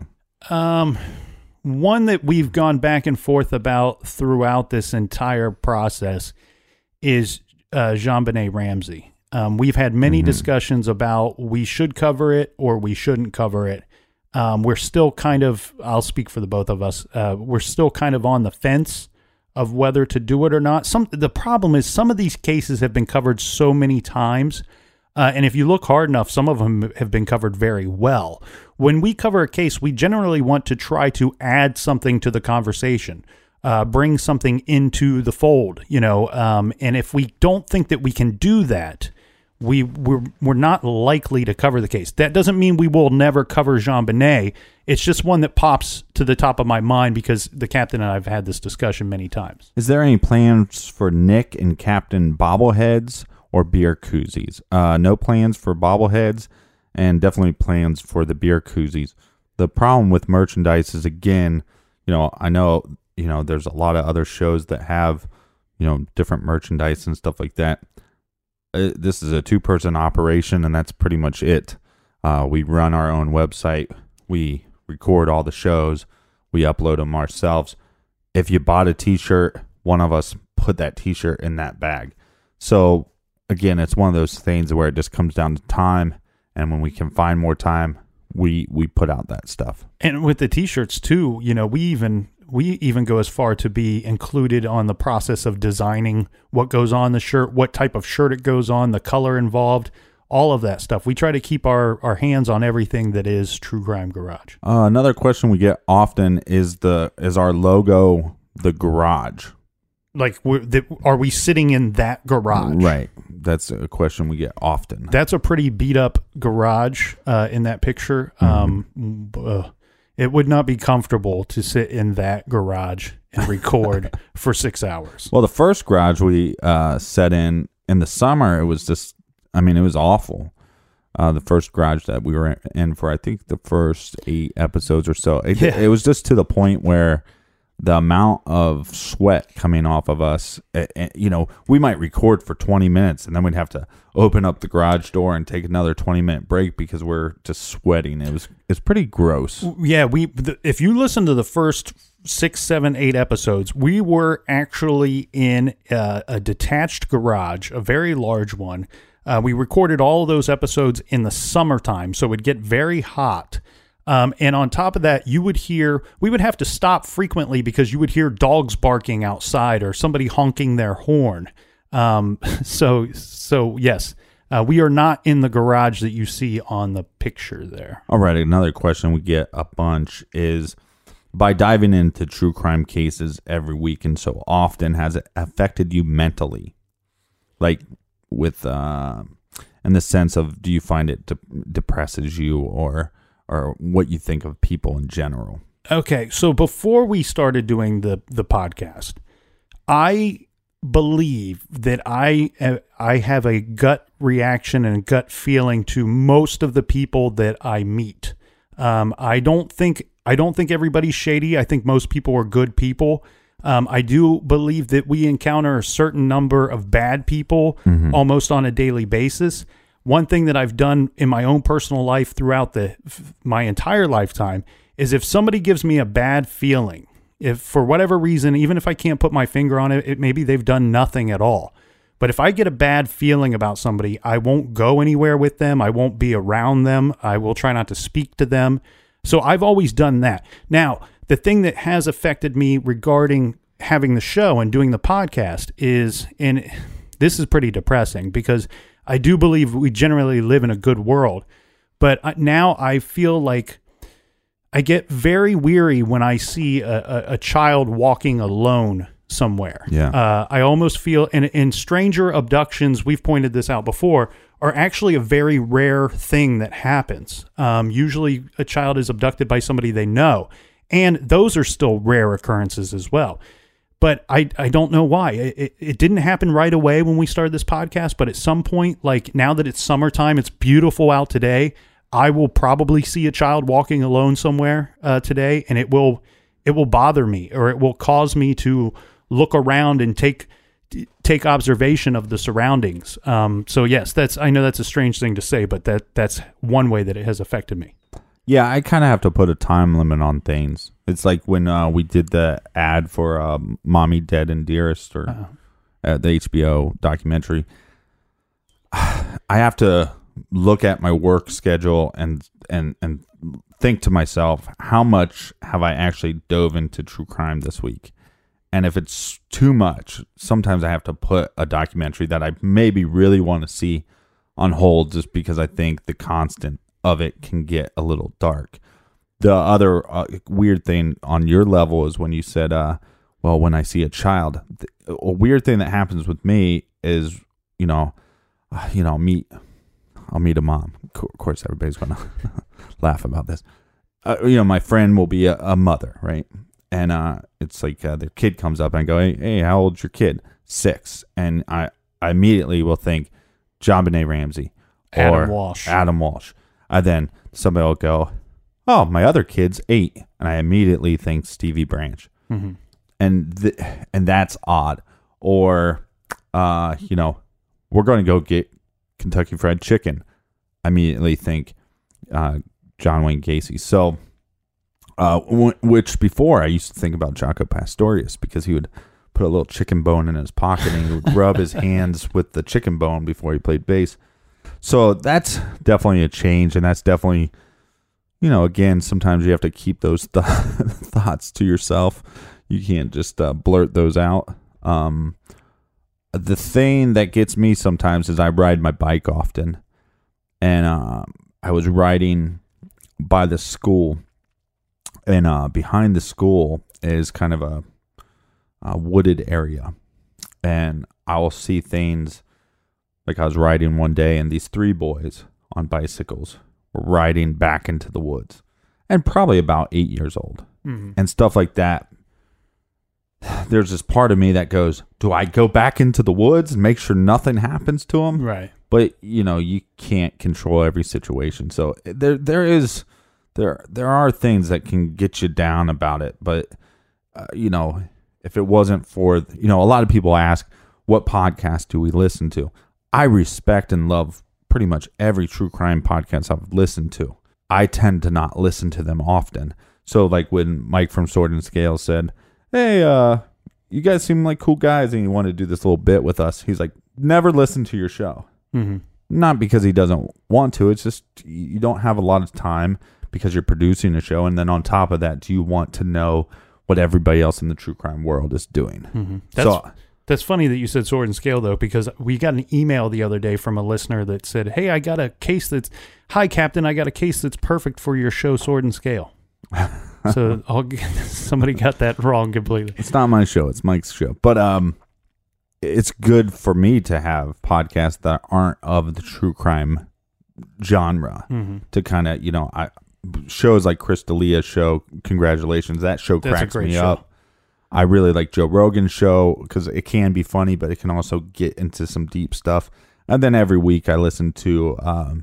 one that we've gone back and forth about throughout this entire process is JonBenet Ramsey. We've had many discussions about we should cover it or we shouldn't cover it. We're still kind of, I'll speak for the both of us, we're still kind of on the fence of whether to do it or not. The problem is some of these cases have been covered so many times, and if you look hard enough, some of them have been covered very well. When we cover a case, we generally want to try to add something to the conversation, bring something into the fold, and if we don't think that we can do that, we're not likely to cover the case. That doesn't mean we will never cover JonBenet. It's just one that pops to the top of my mind because the captain and I have had this discussion many times. Is there any plans for Nick and Captain bobbleheads or beer koozies? No plans for bobbleheads, and definitely plans for the beer koozies. The problem with merchandise is, again, I know, there's a lot of other shows that have, different merchandise and stuff like that. this is a 2-person operation, and that's pretty much it. We run our own website. We record all the shows. We upload them ourselves. If you bought a T-shirt, one of us put that T-shirt in that bag. So again, it's one of those things where it just comes down to time, and when we can find more time, we put out that stuff. And with the T-shirts too, you know, we even go as far to be included on the process of designing what goes on the shirt, what type of shirt it goes on, the color involved, all of that stuff. We try to keep our hands on everything that is True Crime Garage. Another question we get often is our logo the garage? Like, are we sitting in that garage? Right. That's a question we get often. That's a pretty beat up garage in that picture. It would not be comfortable to sit in that garage and record for 6 hours. Well, the first garage we set in the summer, it was just, I mean, it was awful. The first garage that we were in for, I think, the first 8 episodes or so. It was just to the point where the amount of sweat coming off of us, you know, we might record for 20 minutes and then we'd have to open up the garage door and take another 20-minute break because we're just sweating. It's pretty gross. Yeah, if you listen to the first 6, 7, 8 episodes, we were actually in a detached garage, a very large one. We recorded all of those episodes in the summertime, so it would get very hot. And on top of that, we would have to stop frequently because you would hear dogs barking outside or somebody honking their horn. So yes, we are not in the garage that you see on the picture there. All right. Another question we get a bunch is, by diving into true crime cases every week and so often, has it affected you mentally? Like with, in the sense of, do you find it depresses you or what you think of people in general? Okay, so before we started doing the podcast, I believe that I have a gut reaction and gut feeling to most of the people that I meet. I don't think everybody's shady. I think most people are good people. I do believe that we encounter a certain number of bad people almost on a daily basis. One thing that I've done in my own personal life throughout my entire lifetime is if somebody gives me a bad feeling, if for whatever reason, even if I can't put my finger on it, maybe they've done nothing at all. But if I get a bad feeling about somebody, I won't go anywhere with them. I won't be around them. I will try not to speak to them. So I've always done that. Now, the thing that has affected me regarding having the show and doing the podcast is, and this is pretty depressing because I do believe we generally live in a good world, but now I feel like I get very weary when I see a child walking alone somewhere. Yeah. I almost feel, and stranger abductions, we've pointed this out before, are actually a very rare thing that happens. Usually a child is abducted by somebody they know, and those are still rare occurrences as well. But I don't know why. It didn't happen right away when we started this podcast, but at some point, like now that it's summertime, it's beautiful out today, I will probably see a child walking alone somewhere today, and it will bother me, or it will cause me to look around and take observation of the surroundings. So yes, I know that's a strange thing to say, but that's one way that it has affected me. Yeah, I kind of have to put a time limit on things. It's like when we did the ad for Mommy, Dead, and Dearest, or the HBO documentary. I have to look at my work schedule and think to myself, how much have I actually dove into true crime this week? And if it's too much, sometimes I have to put a documentary that I maybe really want to see on hold just because I think the constant of it can get a little dark. The other weird thing on your level is when you said, well, when I see a child, a weird thing that happens with me is, I'll meet a mom. Of course, everybody's going to laugh about this. My friend will be a mother, right? And it's like their kid comes up and I go, hey, how old's your kid? 6. And I immediately will think JonBenet Ramsey or Adam Walsh. And then somebody will go, oh, my other kid's 8. And I immediately think Stevie Branch. Mm-hmm. And that's odd. Or, we're going to go get Kentucky Fried Chicken, I immediately think John Wayne Gacy. So, which before I used to think about Jaco Pastorius, because he would put a little chicken bone in his pocket and he would rub his hands with the chicken bone before he played bass. So that's definitely a change, and that's definitely, again, sometimes you have to keep those thoughts to yourself. You can't just blurt those out. The thing that gets me sometimes is I ride my bike often, and I was riding by the school, and behind the school is kind of a wooded area, and I will see things like I was riding one day, and these 3 boys on bicycles were riding back into the woods, and probably about 8 years old, and stuff like that. There's this part of me that goes, do I go back into the woods and make sure nothing happens to them? Right. But you can't control every situation. So there are things that can get you down about it. But if it wasn't for a lot of people ask, what podcast do we listen to? I respect and love pretty much every true crime podcast I've listened to. I tend to not listen to them often. So like when Mike from Sword and Scale said, hey, you guys seem like cool guys and you want to do this little bit with us. He's like, never listen to your show. Mm-hmm. Not because he doesn't want to. It's just you don't have a lot of time because you're producing a show. And then on top of that, do you want to know what everybody else in the true crime world is doing? Mm-hmm. That's funny that you said Sword and Scale, though, because we got an email the other day from a listener that said, hey, I got a case hi, Captain, I got a case that's perfect for your show, Sword and Scale. So somebody got that wrong completely. It's not my show. It's Mike's show. But it's good for me to have podcasts that aren't of the true crime genre to kind of, shows like Chris D'Elia's show. Congratulations. That show cracks me up. I really like Joe Rogan's show because it can be funny, but it can also get into some deep stuff. And then every week I listen to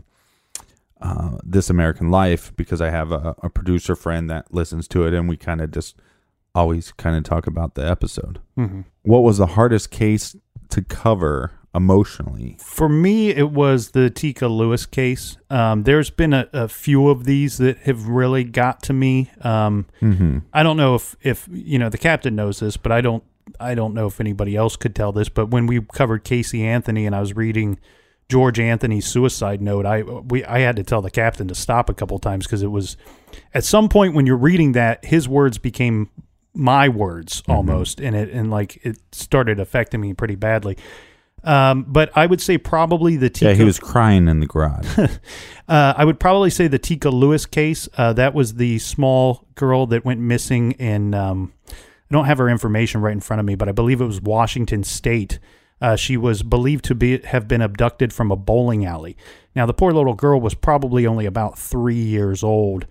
This American Life because I have a producer friend that listens to it, and we kind of just always kind of talk about the episode. Mm-hmm. What was the hardest case to cover emotionally? For me, it was the Tika Lewis case. There's been a few of these that have really got to me. I don't know if the captain knows this, but I don't know if anybody else could tell this. But when we covered Casey Anthony and I was reading George Anthony's suicide note, I had to tell the captain to stop a couple times because it was at some point when you're reading that, his words became my words almost, and it started affecting me pretty badly. But I would say probably the Tika. Yeah, he was crying in the garage. I would probably say the Tika Lewis case. That was the small girl that went missing in. I don't have her information right in front of me, but I believe it was Washington State. She was believed to have been abducted from a bowling alley. Now, the poor little girl was probably only about 3 years old.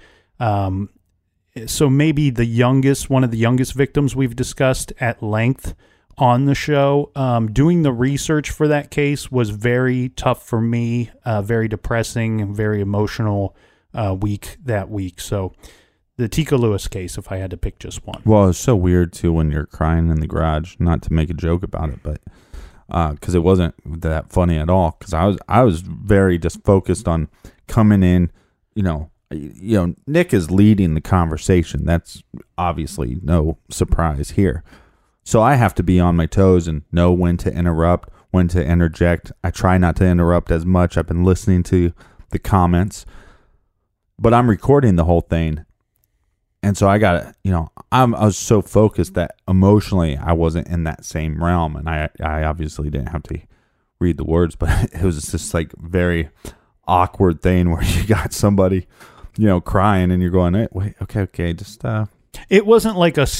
So maybe one of the youngest victims we've discussed at length on the show. Doing the research for that case was very tough for me, very depressing, very emotional week that week. So the Tika Lewis case, if I had to pick just one. Well, it's so weird, too, when you're crying in the garage, not to make a joke about it, but because it wasn't that funny at all, because I was very just focused on coming in, Nick is leading the conversation. That's obviously no surprise here. So I have to be on my toes and know when to interrupt, when to interject. I try not to interrupt as much. I've been listening to the comments, but I'm recording the whole thing. And so I got to, I was so focused that emotionally I wasn't in that same realm. And I obviously didn't have to read the words, but it was just like very awkward thing where you got somebody, crying and you're going, hey, wait, okay, just It wasn't like a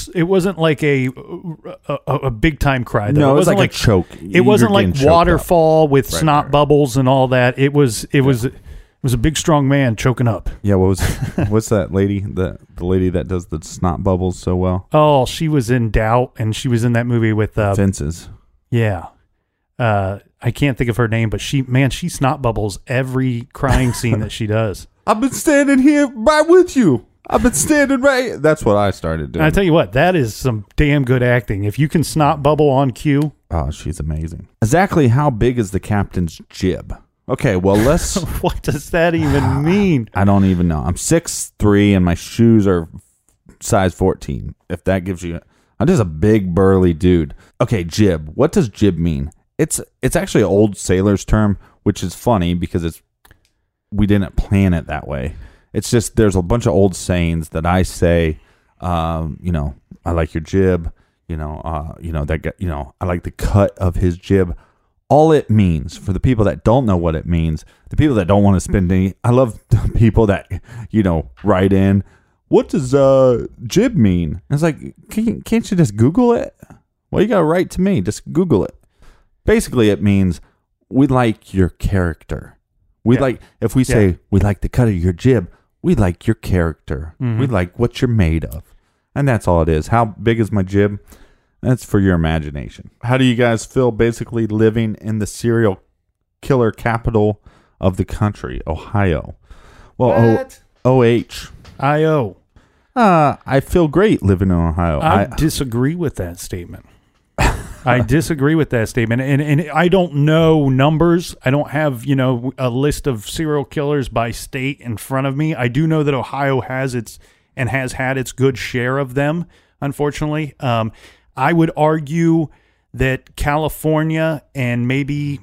big time cry, though. No, it was like a choke. It wasn't like waterfall with snot bubbles and all that. It was a big strong man choking up. Yeah, what's that lady, the lady that does the snot bubbles so well? Oh, she was in Doubt, and she was in that movie with Fences. Yeah. I can't think of her name, but she snot bubbles every crying scene that she does. I've been standing here right with you. I've been standing right. That's what I started doing. And I tell you what, that is some damn good acting. If you can snot bubble on cue, Oh, she's amazing. Exactly how big is the captain's jib? Okay, well, let's... What does that even mean? I don't even know. I'm 6'3", and my shoes are size 14, if that gives you... I'm just a big, burly dude. Okay, jib. What does jib mean? It's actually an old sailor's term, which is funny because we didn't plan it that way. It's just there's a bunch of old sayings that I say, I like your jib, I like the cut of his jib. All it means, for the people that don't know what it means, the people that don't want to spend any, I love the people that, write in, what does jib mean? And it's like, can't you just Google it? Well, you got to write to me. Just Google it. Basically, it means we like your character. If we say we like the cut of your jib, we like your character. Mm-hmm. We like what you're made of. And that's all it is. How big is my jib? That's for your imagination. How do you guys feel basically living in the serial killer capital of the country, Ohio? Well, OH. I-O. I feel great living in Ohio. I disagree with that statement. I disagree with that statement. And I don't know numbers. I don't have, a list of serial killers by state in front of me. I do know that Ohio has had its good share of them, unfortunately. I would argue that California and maybe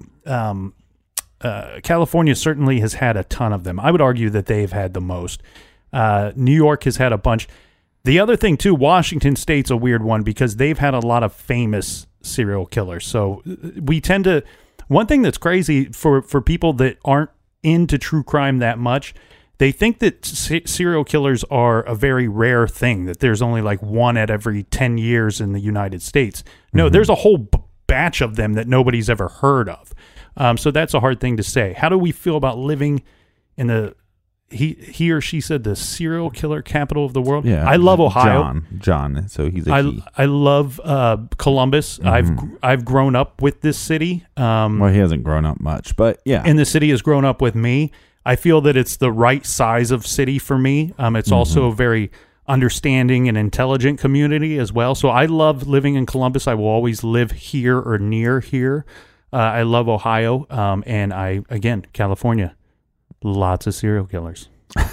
California certainly has had a ton of them. I would argue that they've had the most. New York has had a bunch. The other thing, too, Washington State's a weird one because they've had a lot of famous serial killers. So we tend to... One thing that's crazy for people that aren't into true crime that much, they think that serial killers are a very rare thing, that there's only like one at every 10 years in the United States. No, there's a whole batch of them that nobody's ever heard of. So that's a hard thing to say. How do we feel about living in the... He or she said the serial killer capital of the world. Yeah, I love Ohio. John. So he's a he. I love Columbus. I've grown up with this city. Well, he hasn't grown up much, but yeah. And the city has grown up with me. I feel that it's the right size of city for me. It's also a very understanding and intelligent community as well. So I love living in Columbus. I will always live here or near here. I love Ohio, and California. Lots of serial killers.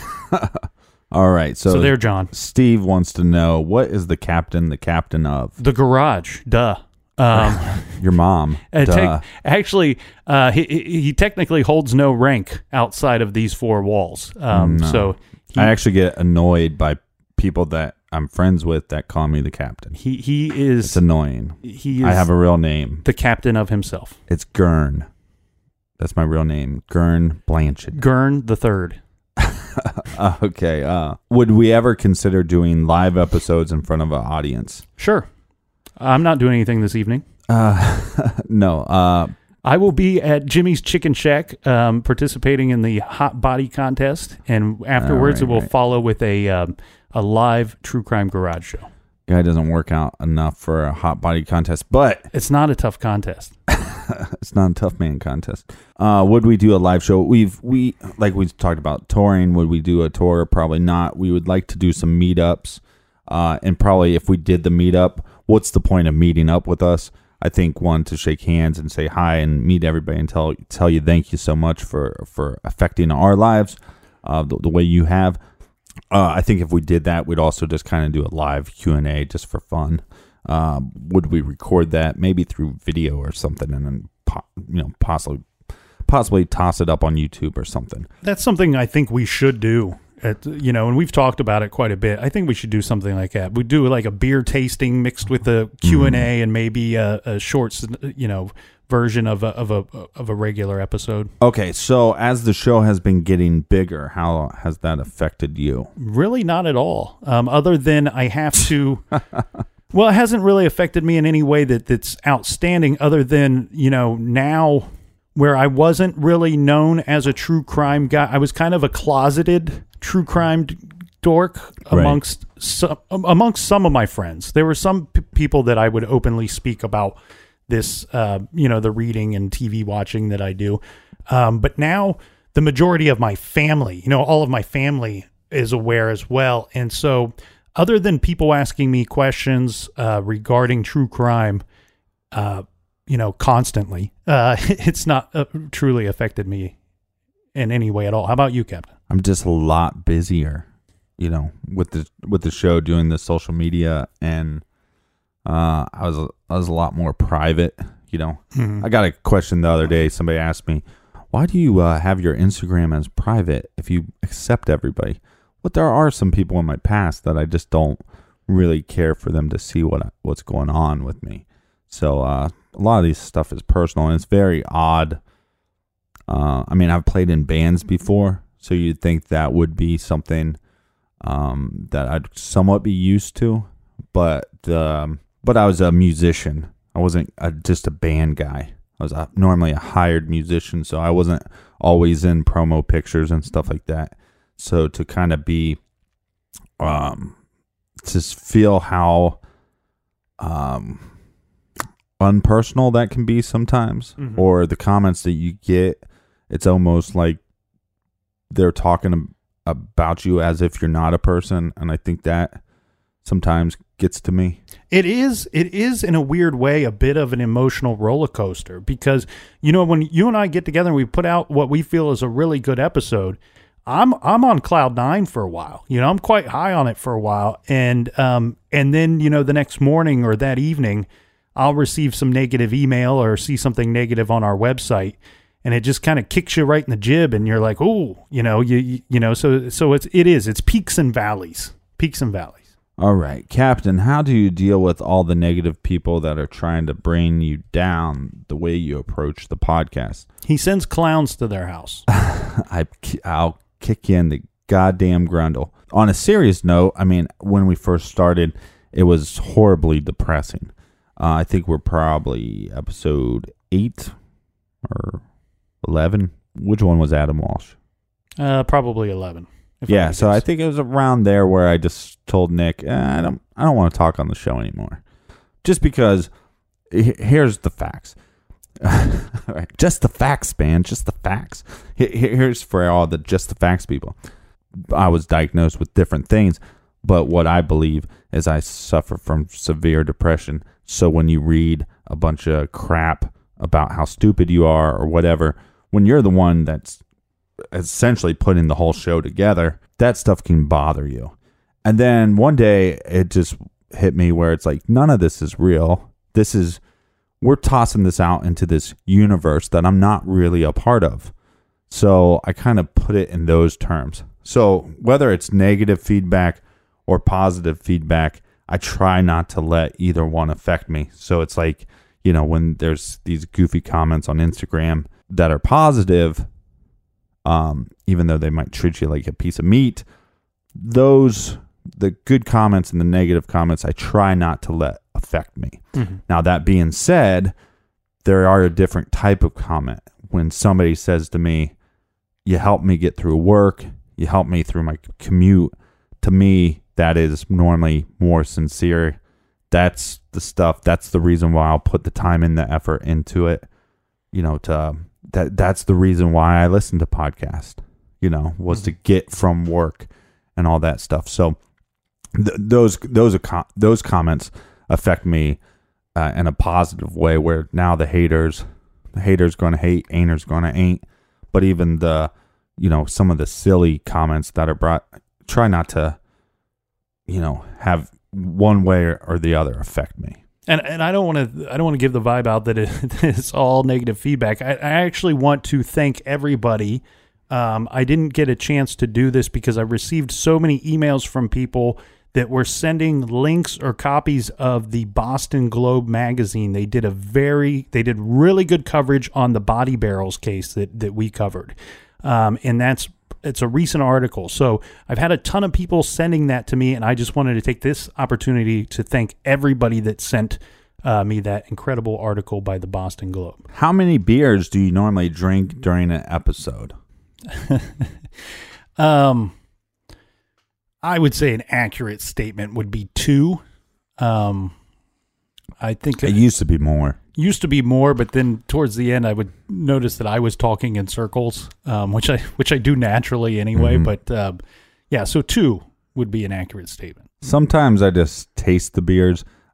All right. So there, John. Steve wants to know, what is the captain of? The garage. Duh. Your mom. Duh. Actually, he technically holds no rank outside of these four walls. No. So I actually get annoyed by people that I'm friends with that call me the captain. He is... It's annoying. I have a real name. The captain of himself. It's Gurn. That's my real name, Gurn Blanchett. Gurn the Third. Okay. Would we ever consider doing live episodes in front of an audience? Sure. I'm not doing anything this evening. No. I will be at Jimmy's Chicken Shack participating in the Hot Body Contest, and afterwards it will follow with a live True Crime Garage show. Guy doesn't work out enough for a Hot Body Contest, but... It's not a tough contest. It's not a tough man contest. Would we do a live show? We talked about touring. Would we do a tour? Probably not. We would like to do some meetups. And probably if we did the meetup, what's the point of meeting up with us? I think one, to shake hands and say hi and meet everybody and tell you thank you so much for affecting our lives the way you have. I think if we did that, we'd also just kind of do a live Q&A just for fun. Would we record that maybe through video or something, and then possibly toss it up on YouTube or something? That's something I think we should do. And we've talked about it quite a bit. I think we should do something like that. We do like a beer tasting mixed with a Q&A and maybe a short, version of a regular episode. Okay, so as the show has been getting bigger, how has that affected you? Really not at all. Other than I have to... Well, it hasn't really affected me in any way that's outstanding, other than, now where I wasn't really known as a true crime guy. I was kind of a closeted true crime dork amongst some of my friends. There were some people that I would openly speak about this, the reading and TV watching that I do. But now the majority of my family, all of my family is aware as well. And so other than people asking me questions regarding true crime, constantly, it's not truly affected me in any way at all. How about you, Captain? I'm just a lot busier, with the show, doing the social media, and I was a lot more private. I got a question the other day. Somebody asked me, why do you have your Instagram as private if you accept everybody? But there are some people in my past that I just don't really care for them to see what's going on with me. So a lot of these stuff is personal, and it's very odd. I've played in bands before, so you'd think that would be something that I'd somewhat be used to. But I was a musician. I wasn't just a band guy. I was normally a hired musician, so I wasn't always in promo pictures and stuff like that. So to kind of be, just feel how unpersonal that can be sometimes, or the comments that you get, it's almost like they're talking about you as if you're not a person, and I think that sometimes gets to me. It is in a weird way a bit of an emotional roller coaster, because when you and I get together and we put out what we feel is a really good episode, I'm on cloud 9 for a while. I'm quite high on it for a while, and then the next morning or that evening, I'll receive some negative email or see something negative on our website, and it just kind of kicks you right in the jib, and you're like, oh, so it's peaks and valleys. All right, Captain, how do you deal with all the negative people that are trying to bring you down the way you approach the podcast? He sends clowns to their house. I'll kick you in the goddamn grundle. On a serious note, when we first started, it was horribly depressing. I think we're probably episode 8 or 11. Which one was Adam Walsh? Probably 11. Yeah, so I think it was around there where I just told Nick, I don't want to talk on the show anymore. Just because, here's the facts. All right, just the facts, man, just the facts. Here's for all the just the facts people. I was diagnosed with different things, but what I believe is I suffer from severe depression. So when you read a bunch of crap about how stupid you are or whatever, when you're the one that's essentially putting the whole show together, that stuff can bother you. And then one day it just hit me where it's like, none of this is real. We're tossing this out into this universe that I'm not really a part of. So I kind of put it in those terms. So whether it's negative feedback or positive feedback, I try not to let either one affect me. So it's like, when there's these goofy comments on Instagram that are positive, even though they might treat you like a piece of meat, the good comments and the negative comments, I try not to let affect me. Now, that being said, there are a different type of comment. When somebody says to me, you helped me get through work, you helped me through my commute, to me, that is normally more sincere. That's the stuff, that's the reason why I'll put the time and the effort into it, that's the reason why I listen to podcasts, was to get from work and all that stuff. So those comments affect me in a positive way, where now the haters going to hate, ain'ters going to ain't. But even the, some of the silly comments that are brought, try not to, have one way or the other affect me. And I don't want to give the vibe out that it's all negative feedback. I actually want to thank everybody. I didn't get a chance to do this because I received so many emails from people that were sending links or copies of the Boston Globe magazine. They did really good coverage on the Body Barrels case that we covered. And it's a recent article. So I've had a ton of people sending that to me, and I just wanted to take this opportunity to thank everybody that sent me that incredible article by the Boston Globe. How many beers do you normally drink during an episode? I would say an accurate statement would be 2. I think it used to be more. But then towards the end, I would notice that I was talking in circles, which I do naturally anyway. Mm-hmm. But so 2 would be an accurate statement. Sometimes I just taste the beers.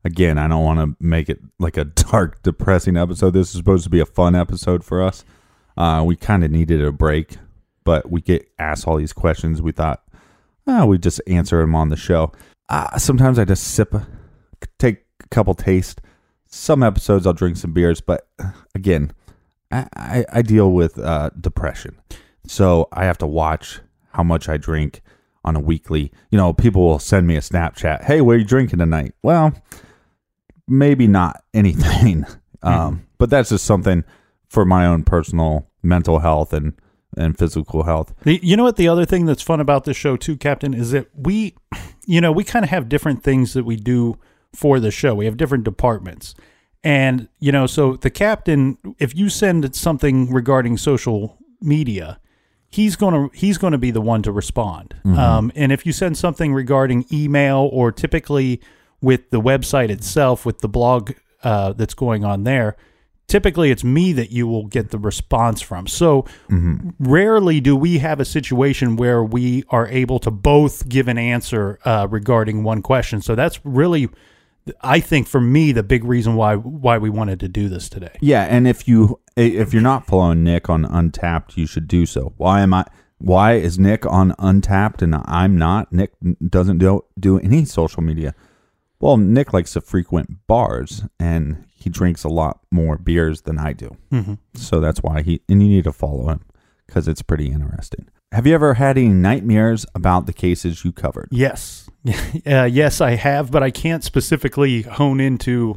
Again, I don't want to make it like a dark, depressing episode. This is supposed to be a fun episode for us. We kind of needed a break, but we get asked all these questions. We thought, we'd just answer them on the show. Sometimes I just take a couple tastes. Some episodes I'll drink some beers, but again, I deal with depression. So I have to watch how much I drink on a weekly. People will send me a Snapchat. Hey, what are you drinking tonight? Well, maybe not anything. But that's just something for my own personal mental health and physical health. You know what? The other thing that's fun about this show too, Captain, is that we kind of have different things that we do for the show. We have different departments. And, so the captain, if you send something regarding social media, he's going to be the one to respond. Mm-hmm. And if you send something regarding email, or typically with the website itself, with the blog that's going on there, typically it's me that you will get the response from. So rarely do we have a situation where we are able to both give an answer regarding one question. So that's really, I think, for me, the big reason why we wanted to do this today. Yeah, and if you're not following Nick on Untapped, you should do so. Why is Nick on Untapped and I'm not? Nick doesn't do any social media. Well, Nick likes to frequent bars, and he drinks a lot more beers than I do. Mm-hmm. So that's why and you need to follow him, because it's pretty interesting. Have you ever had any nightmares about the cases you covered? Yes. Yes, I have, but I can't specifically hone into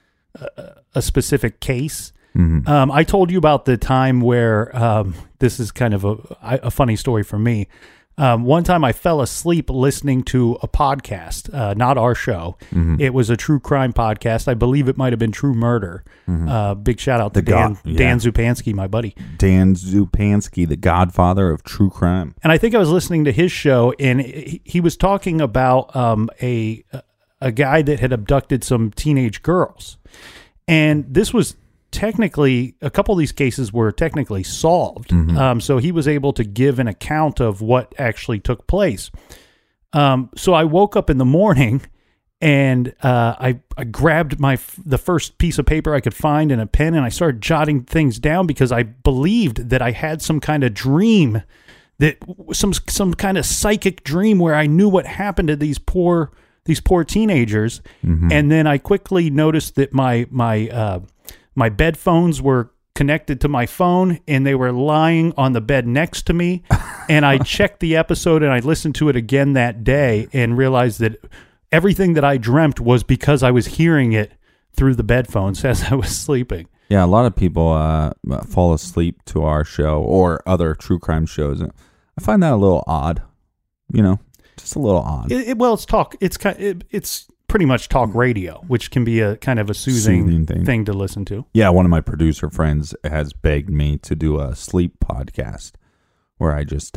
a specific case. Mm-hmm. I told you about the time where this is kind of a funny story for me. One time I fell asleep listening to a podcast, not our show. Mm-hmm. It was a true crime podcast. I believe it might have been True Murder. Mm-hmm. Big shout out to Dan Zupansky, my buddy. Dan Zupansky, the godfather of true crime. And I think I was listening to his show, and he was talking about a guy that had abducted some teenage girls. And this was technically, a couple of these cases were technically solved. Mm-hmm. So he was able to give an account of what actually took place. So I woke up in the morning, and I grabbed the first piece of paper I could find and a pen, and I started jotting things down because I believed that I had some kind of dream, that some kind of psychic dream where I knew what happened to these poor teenagers. Mm-hmm. And then I quickly noticed that my bed phones were connected to my phone, and they were lying on the bed next to me. And I checked the episode, and I listened to it again that day and realized that everything that I dreamt was because I was hearing it through the bed phones as I was sleeping. Yeah, a lot of people fall asleep to our show or other true crime shows. I find that a little odd, just a little odd. It's talk. It's pretty much talk radio, which can be a kind of a soothing thing to listen to. Yeah, one of my producer friends has begged me to do a sleep podcast where I just,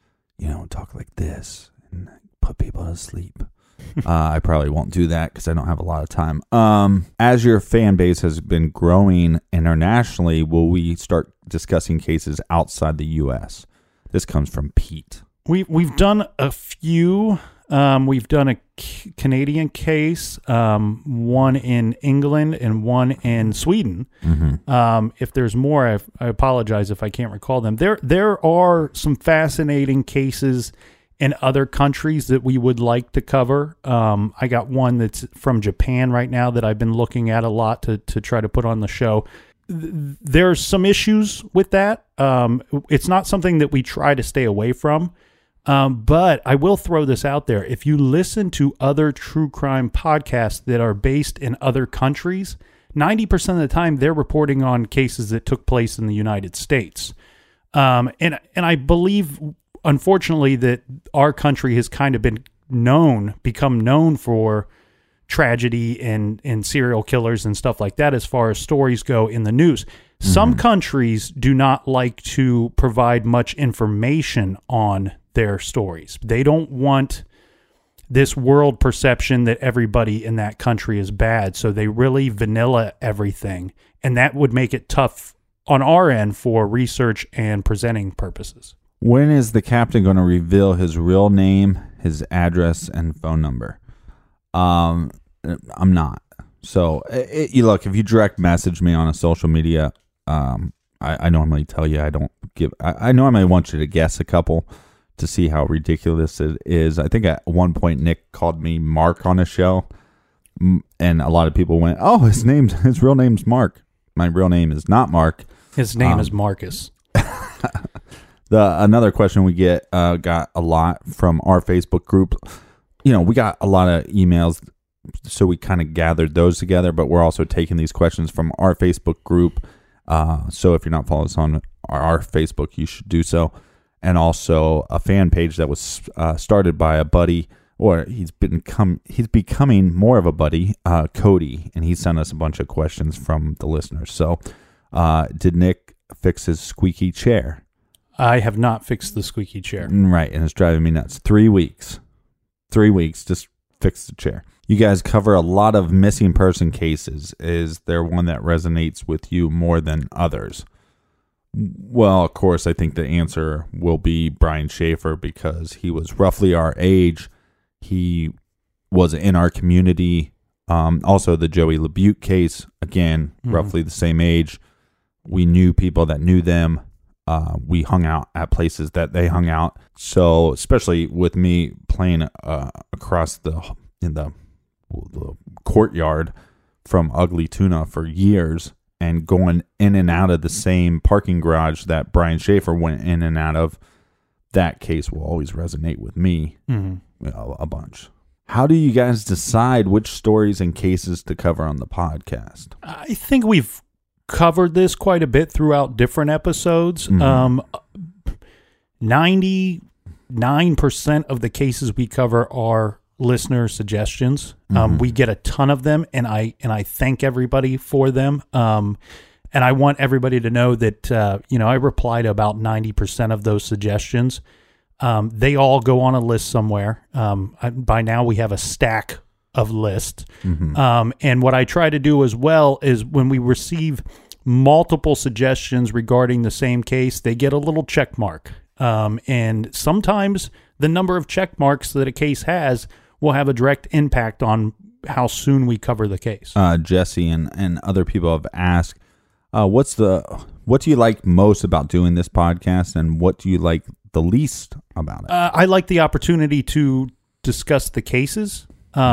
talk like this and put people to sleep. I probably won't do that because I don't have a lot of time. As your fan base has been growing internationally, will we start discussing cases outside the U.S.? This comes from Pete. We've done a few. We've done a Canadian case, one in England and one in Sweden. Mm-hmm. If there's more, I apologize if I can't recall them. There are some fascinating cases in other countries that we would like to cover. I got one that's from Japan right now that I've been looking at a lot to try to put on the show. There's some issues with that. It's not something that we try to stay away from. But I will throw this out there. If you listen to other true crime podcasts that are based in other countries, 90% of the time they're reporting on cases that took place in the United States. And I believe, unfortunately, that our country has kind of become known for tragedy and serial killers and stuff like that as far as stories go in the news. Mm-hmm. Some countries do not like to provide much information on their stories. They don't want this world perception that everybody in that country is bad, so they really vanilla everything, and that would make it tough on our end for research and presenting purposes. When is the captain going to reveal his real name, his address, and phone number? I'm not. So you look, if you direct message me on a social media, I normally tell you I normally want you to guess a couple to see how ridiculous it is. I think at one point Nick called me Mark on a show, and a lot of people went, "Oh, his real name's Mark." My real name is not Mark. His name is Marcus. Another question we got a lot from our Facebook group. We got a lot of emails, so we kind of gathered those together, but we're also taking these questions from our Facebook group. So if you're not following us on our Facebook, you should do so. And also a fan page that was started by a buddy, or he's becoming more of a buddy, Cody, and he sent us a bunch of questions from the listeners. So did Nick fix his squeaky chair? I have not fixed the squeaky chair. Right, and it's driving me nuts. 3 weeks. 3 weeks, just fix the chair. You guys cover a lot of missing person cases. Is there one that resonates with you more than others? Well, of course, I think the answer will be Brian Schaefer, because he was roughly our age. He was in our community. Also, the Joey LaBute case, again, roughly the same age. We knew people that knew them. We hung out at places that they hung out. So, especially with me playing across in the courtyard from Ugly Tuna for years, and going in and out of the same parking garage that Brian Schaefer went in and out of, that case will always resonate with me a bunch. How do you guys decide which stories and cases to cover on the podcast? I think we've covered this quite a bit throughout different episodes. 99% of the cases we cover are listener suggestions. We get a ton of them, and I thank everybody for them. And I want everybody to know that I reply to about 90% of those suggestions. They all go on a list somewhere. By now we have a stack of lists. And what I try to do as well is when we receive multiple suggestions regarding the same case, they get a little check mark. And sometimes the number of check marks that a case has will have a direct impact on how soon we cover the case. Jesse and other people have asked, what do you like most about doing this podcast, and what do you like the least about it? I like the opportunity to discuss the cases.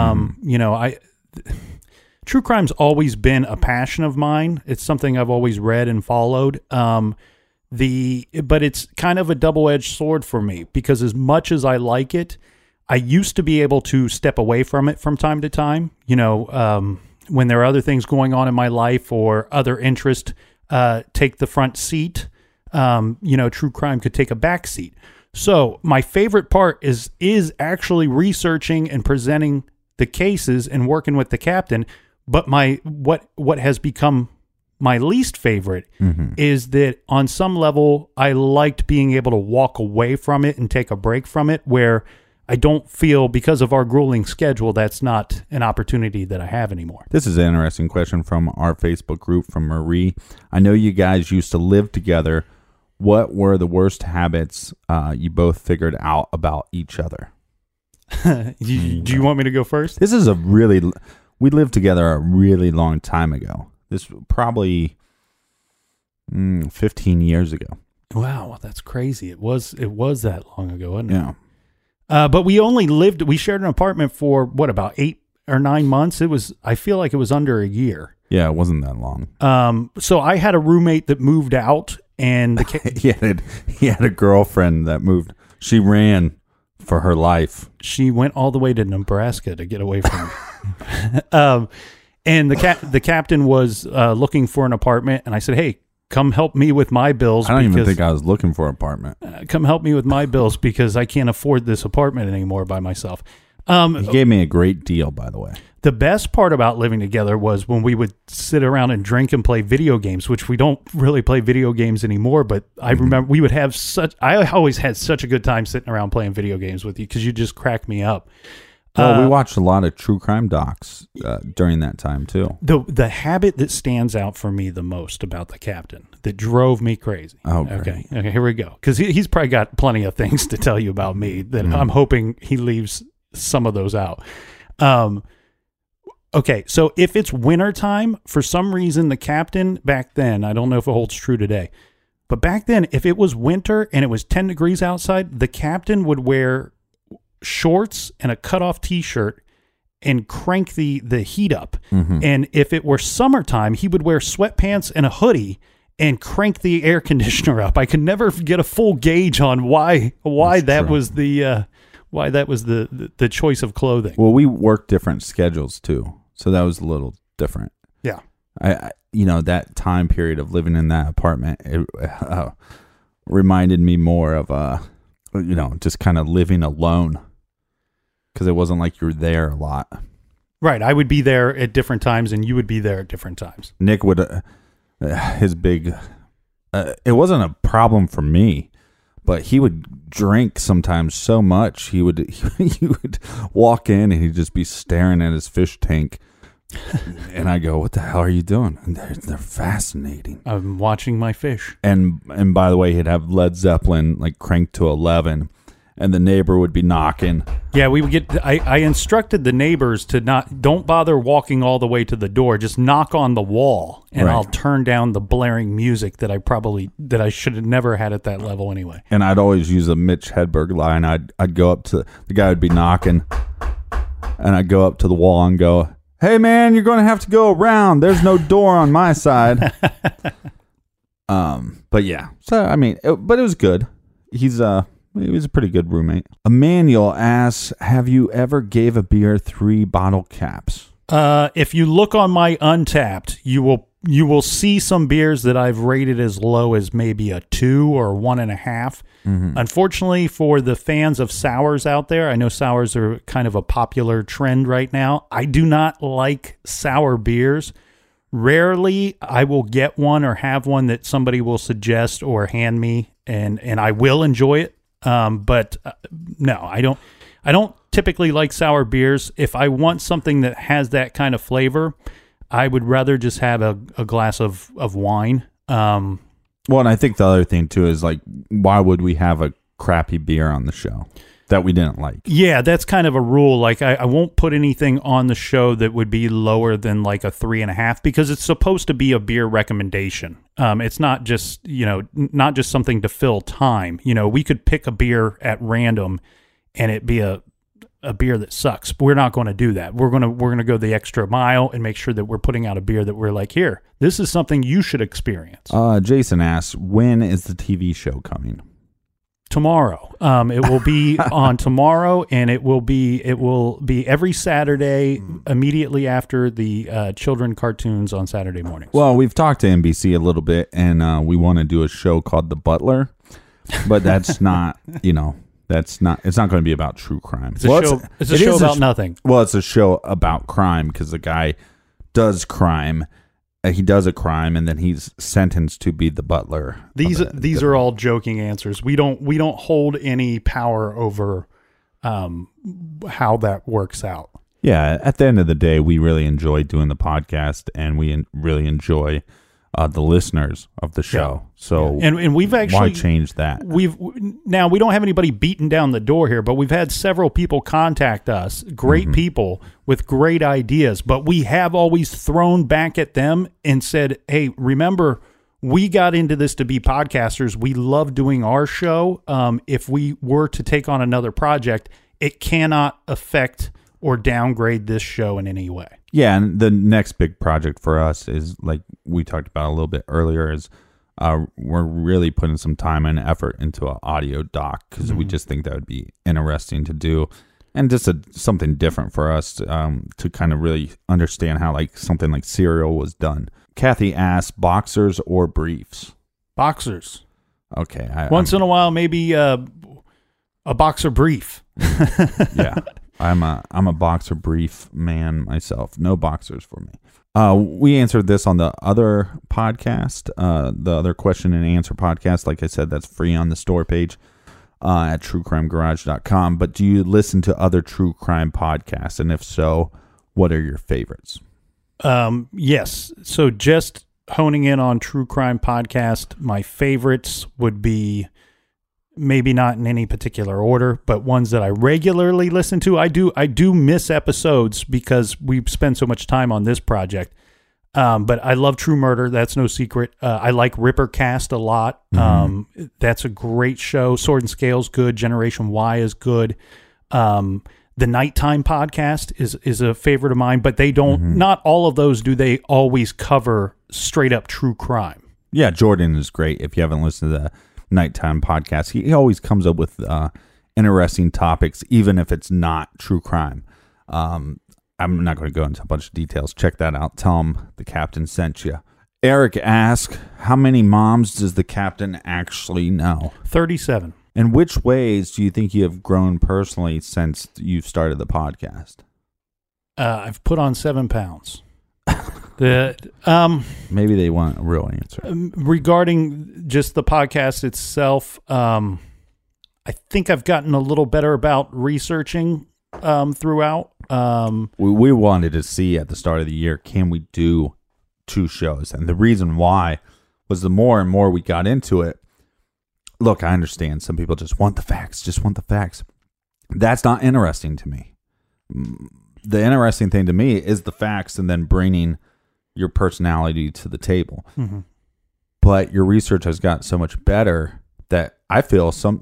True crime's always been a passion of mine. It's something I've always read and followed. But it's kind of a double-edged sword for me, because as much as I like it, I used to be able to step away from it from time to time. When there are other things going on in my life or other interest take the front seat, true crime could take a back seat. So my favorite part is actually researching and presenting the cases and working with the captain. But what has become my least favorite is that on some level, I liked being able to walk away from it and take a break from it, where I don't feel, because of our grueling schedule, that's not an opportunity that I have anymore. This is an interesting question from our Facebook group from Marie. I know you guys used to live together. What were the worst habits you both figured out about each other? Do you want me to go first? This is we lived together a really long time ago. This probably 15 years ago. Wow, that's crazy. It was that long ago, wasn't it? Yeah. But we shared an apartment for about 8 or 9 months. I feel like it was under a year. Yeah, it wasn't that long. So I had a roommate that moved out, and he had a girlfriend that moved. She ran for her life. She went all the way to Nebraska to get away from me. And the captain was looking for an apartment, and I said, "Hey, come help me with my bills." I don't even think I was looking for an apartment. Come help me with my bills, because I can't afford this apartment anymore by myself. He gave me a great deal, by the way. The best part about living together was when we would sit around and drink and play video games, which we don't really play video games anymore. But I remember we would have I always had such a good time sitting around playing video games with you, because you just crack me up. Well, we watched a lot of true crime docs during that time, too. The habit that stands out for me the most about the captain, that drove me crazy. Oh, okay, here we go. Because he's probably got plenty of things to tell you about me that I'm hoping he leaves some of those out. Okay, so if it's wintertime, for some reason, the captain back then, I don't know if it holds true today, but back then, if it was winter and it was 10 degrees outside, the captain would wear shorts and a cutoff t-shirt and crank the heat up. Mm-hmm. And if it were summertime, he would wear sweatpants and a hoodie and crank the air conditioner up. I could never get a full gauge on why that was the choice of clothing. Well, we worked different schedules too, so that was a little different. Yeah. I that time period of living in that apartment, it reminded me more of just kind of living alone, because it wasn't like you were there a lot. Right. I would be there at different times and you would be there at different times. Nick would, his big, it wasn't a problem for me, but he would drink sometimes so much. He would walk in and he'd just be staring at his fish tank. And I go, "What the hell are you doing?" And they're fascinating. I'm watching my fish. And by the way, he'd have Led Zeppelin like cranked to 11, and the neighbor would be knocking. Yeah, we would get. I instructed the neighbors to don't bother walking all the way to the door. Just knock on the wall, and Right. I'll turn down the blaring music that I should have never had at that level anyway. And I'd always use a Mitch Hedberg line. I'd go up to the guy would be knocking, and I'd go up to the wall and go, "Hey man, you're going to have to go around. There's no door on my side." But yeah. So I mean, but it was good. He was a pretty good roommate. Emmanuel asks, "Have you ever gave a beer 3 bottle caps?" If you look on my Untapped, you will see some beers that I've rated as low as maybe a 2 or 1.5. Mm-hmm. Unfortunately, for the fans of sours out there, I know sours are kind of a popular trend right now. I do not like sour beers. Rarely I will get one or have one that somebody will suggest or hand me, and I will enjoy it. But no, I don't typically like sour beers. If I want something that has that kind of flavor, I would rather just have a glass of wine. Well, and I think the other thing too is like, why would we have a crappy beer on the show that we didn't like? Yeah, that's kind of a rule. Like I won't put anything on the show that would be lower than like a 3.5, because it's supposed to be a beer recommendation. It's not just, not just something to fill time. We could pick a beer at random and it be a beer that sucks. But we're not going to do that. We're going to go the extra mile and make sure that we're putting out a beer that we're like, here, this is something you should experience. Jason asks, when is the TV show coming? Tomorrow. It will be on tomorrow, and it will be every Saturday immediately after the children cartoons on Saturday mornings. Well, we've talked to NBC a little bit, and we want to do a show called The Butler, but that's not, it's not going to be about true crime. It's a show about nothing. Well, it's a show about crime, because the guy does crime. He does a crime, and then he's sentenced to be the butler. These are all joking answers. We don't hold any power over how that works out. Yeah, at the end of the day, we really enjoy doing the podcast, and we really enjoy the listeners of the show. Yeah. So, and we've actually, why change that? Now we don't have anybody beating down the door here, but we've had several people contact us, great people with great ideas, but we have always thrown back at them and said, "Hey, remember, we got into this to be podcasters. We love doing our show. If we were to take on another project, it cannot affect or downgrade this show in any way." Yeah, and the next big project for us is, like we talked about a little bit earlier, is we're really putting some time and effort into an audio doc, because we just think that would be interesting to do, and just something different for us to kind of really understand how like something like Serial was done. Kathy asks, boxers or briefs? Boxers. Okay. Once in a while, maybe a boxer brief. Yeah. I'm a boxer brief man myself. No boxers for me. We answered this on the other podcast, the other question and answer podcast. Like I said, that's free on the store page at truecrimegarage.com. But do you listen to other true crime podcasts? And if so, what are your favorites? Yes. So just honing in on true crime podcast, my favorites would be maybe not in any particular order, but ones that I regularly listen to. I do miss episodes because we spend so much time on this project. But I love True Murder. That's no secret. I like Rippercast a lot. That's a great show. Sword and Scale's good. Generation Y is good. The Nighttime podcast is a favorite of mine, but they don't, not all of those do they always cover straight up true crime. Yeah, Jordan is great. If you haven't listened to the Nighttime podcast, he always comes up with interesting topics, even if it's not true crime. I'm not going to go into a bunch of details. Check that out. Tell him the captain sent you. Eric asks, how many moms does the captain actually know? 37. In which ways do you think you have grown personally since you've started the podcast? I've put on 7 pounds. Maybe they want a real answer. Regarding just the podcast itself, I think I've gotten a little better about researching throughout. We wanted to see at the start of the year, can we do 2 shows? And the reason why was the more and more we got into it. Look, I understand some people just want the facts. That's not interesting to me. The interesting thing to me is the facts and then bringing your personality to the table. Mm-hmm. But your research has got so much better that I feel some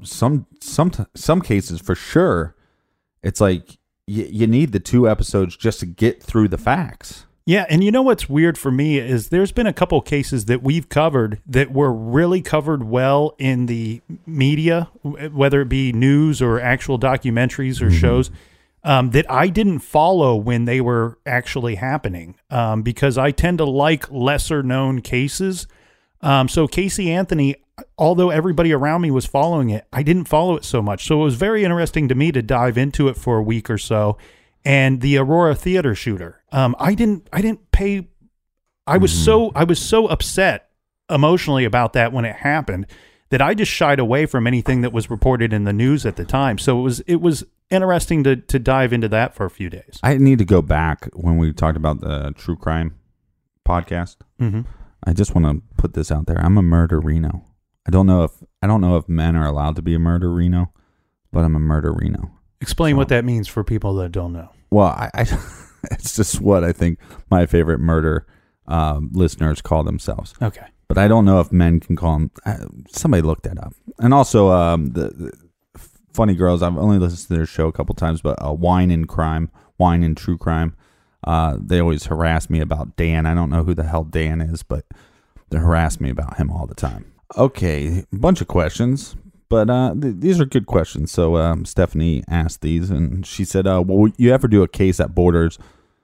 cases for sure, it's like you need the 2 episodes just to get through the facts. Yeah, and you know what's weird for me is there's been a couple cases that we've covered that were really covered well in the media, whether it be news or actual documentaries or shows, that I didn't follow when they were actually happening, because I tend to like lesser known cases. So Casey Anthony, although everybody around me was following it, I didn't follow it so much. So it was very interesting to me to dive into it for a week or so. And the Aurora Theater shooter, I didn't pay. I was so upset emotionally about that when it happened that I just shied away from anything that was reported in the news at the time. So it was interesting to dive into that for a few days. I need to go back when we talked about the true crime podcast. Mm-hmm. I just want to put this out there. I'm a murderino. I don't know if men are allowed to be a murderino, but I'm a murderino. Explain what that means for people that don't know. Well, I it's just what I think my favorite murder listeners call themselves. Okay. But I don't know if men can call them. Somebody look that up. And also, the Funny Girls, I've only listened to their show a couple times, but Wine and True Crime. They always harass me about Dan. I don't know who the hell Dan is, but they harass me about him all the time. Okay, a bunch of questions. But these are good questions. So Stephanie asked these, and she said, will you ever do a case that borders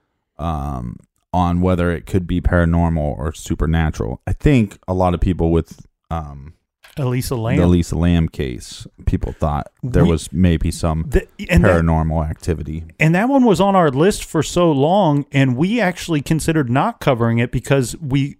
on whether it could be paranormal or supernatural? I think a lot of people with Elisa Lam. The Elisa Lam case, people thought there was maybe some paranormal activity. And that one was on our list for so long, and we actually considered not covering it because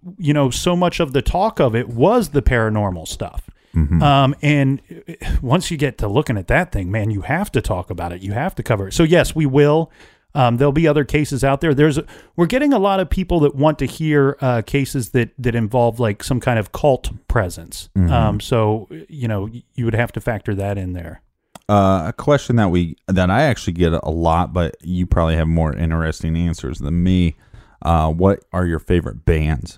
so much of the talk of it was the paranormal stuff. Mm-hmm. And once you get to looking at that thing, man, you have to talk about it. You have to cover it. So yes, we will. There'll be other cases out there. We're getting a lot of people that want to hear cases that involve like some kind of cult presence. Mm-hmm. So you would have to factor that in there. A question that I actually get a lot, but you probably have more interesting answers than me. What are your favorite bands?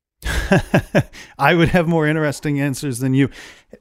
I would have more interesting answers than you.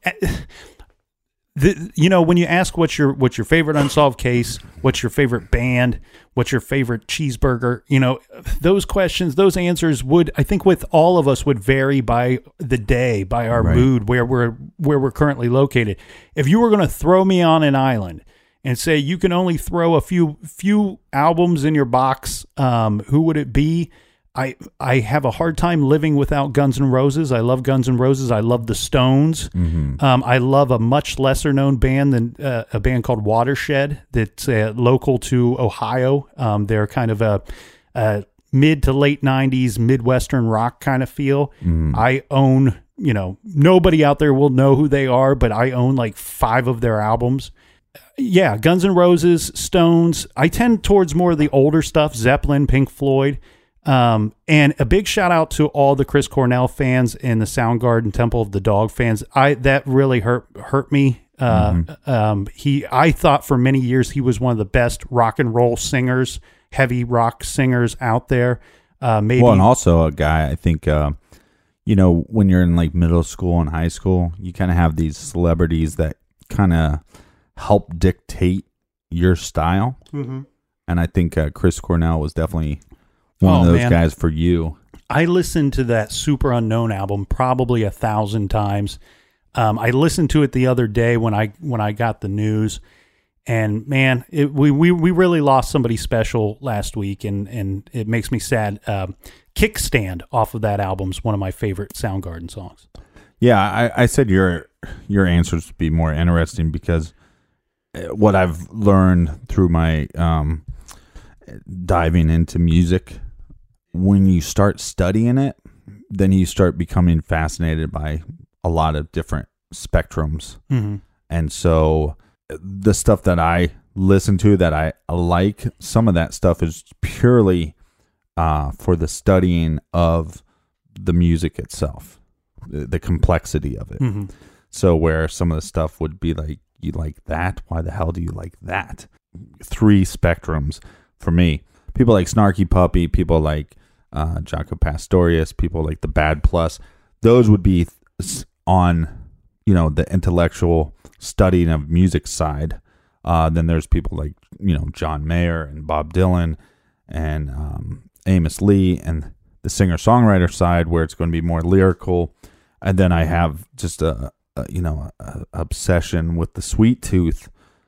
When you ask what's your favorite unsolved case, what's your favorite band, what's your favorite cheeseburger, those questions, those answers would, I think with all of us, would vary by the day, by our mood, where we're currently located. If you were going to throw me on an island and say you can only throw a few albums in your box, who would it be? I have a hard time living without Guns N' Roses. I love Guns N' Roses. I love the Stones. Mm-hmm. I love a much lesser known band than a band called Watershed that's local to Ohio. They're kind of a mid to late 90s Midwestern rock kind of feel. Mm-hmm. I own, nobody out there will know who they are, but I own like 5 of their albums. Yeah, Guns N' Roses, Stones. I tend towards more of the older stuff, Zeppelin, Pink Floyd. And a big shout out to all the Chris Cornell fans and the Soundgarden Temple of the Dog fans. That really hurt me I thought for many years he was one of the best rock and roll singers, heavy rock singers out there. Maybe. Well, and also a guy, I think, when you're in like middle school and high school, you kind of have these celebrities that kind of help dictate your style. Mm-hmm. And I think Chris Cornell was definitely one of those guys for you. I listened to that Super Unknown album probably 1,000 times. I listened to it the other day when I got the news, and man, we really lost somebody special last week, and it makes me sad. Kickstand off of that album is one of my favorite Soundgarden songs. Yeah, I said your answers would be more interesting because what I've learned through my diving into music, when you start studying it, then you start becoming fascinated by a lot of different spectrums. Mm-hmm. And so the stuff that I listen to that I like, some of that stuff is purely for the studying of the music itself, the complexity of it. Mm-hmm. So where some of the stuff would be like, you like that? Why the hell do you like that? 3 spectrums for me. People like Snarky Puppy, people like Jaco Pastorius, people like the Bad Plus. Those would be on, the intellectual studying of music side. Then there's people like, John Mayer and Bob Dylan and Amos Lee and the singer-songwriter side where it's going to be more lyrical. And then I have just a obsession with the Sweet Tooth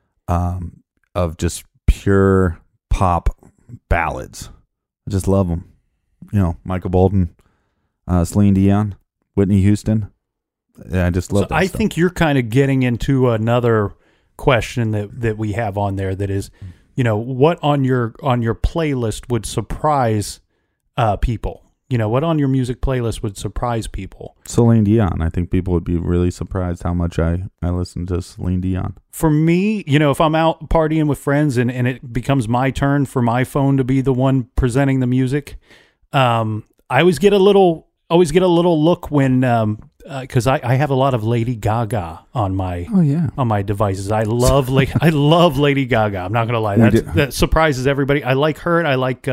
of just pure pop ballads. I just love them. Michael Bolton, Celine Dion, Whitney Houston. Yeah, I just love that I stuff. think you're kind of getting into another question that we have on there that is, what on your playlist would surprise people? What on your music playlist would surprise people? Celine Dion. I think people would be really surprised how much I listen to Celine Dion. For me, if I'm out partying with friends and it becomes my turn for my phone to be the one presenting the music, I always get a little look when because I have a lot of Lady Gaga on my devices. I love Lady Gaga. I'm not gonna lie, that surprises everybody. I like her, and I like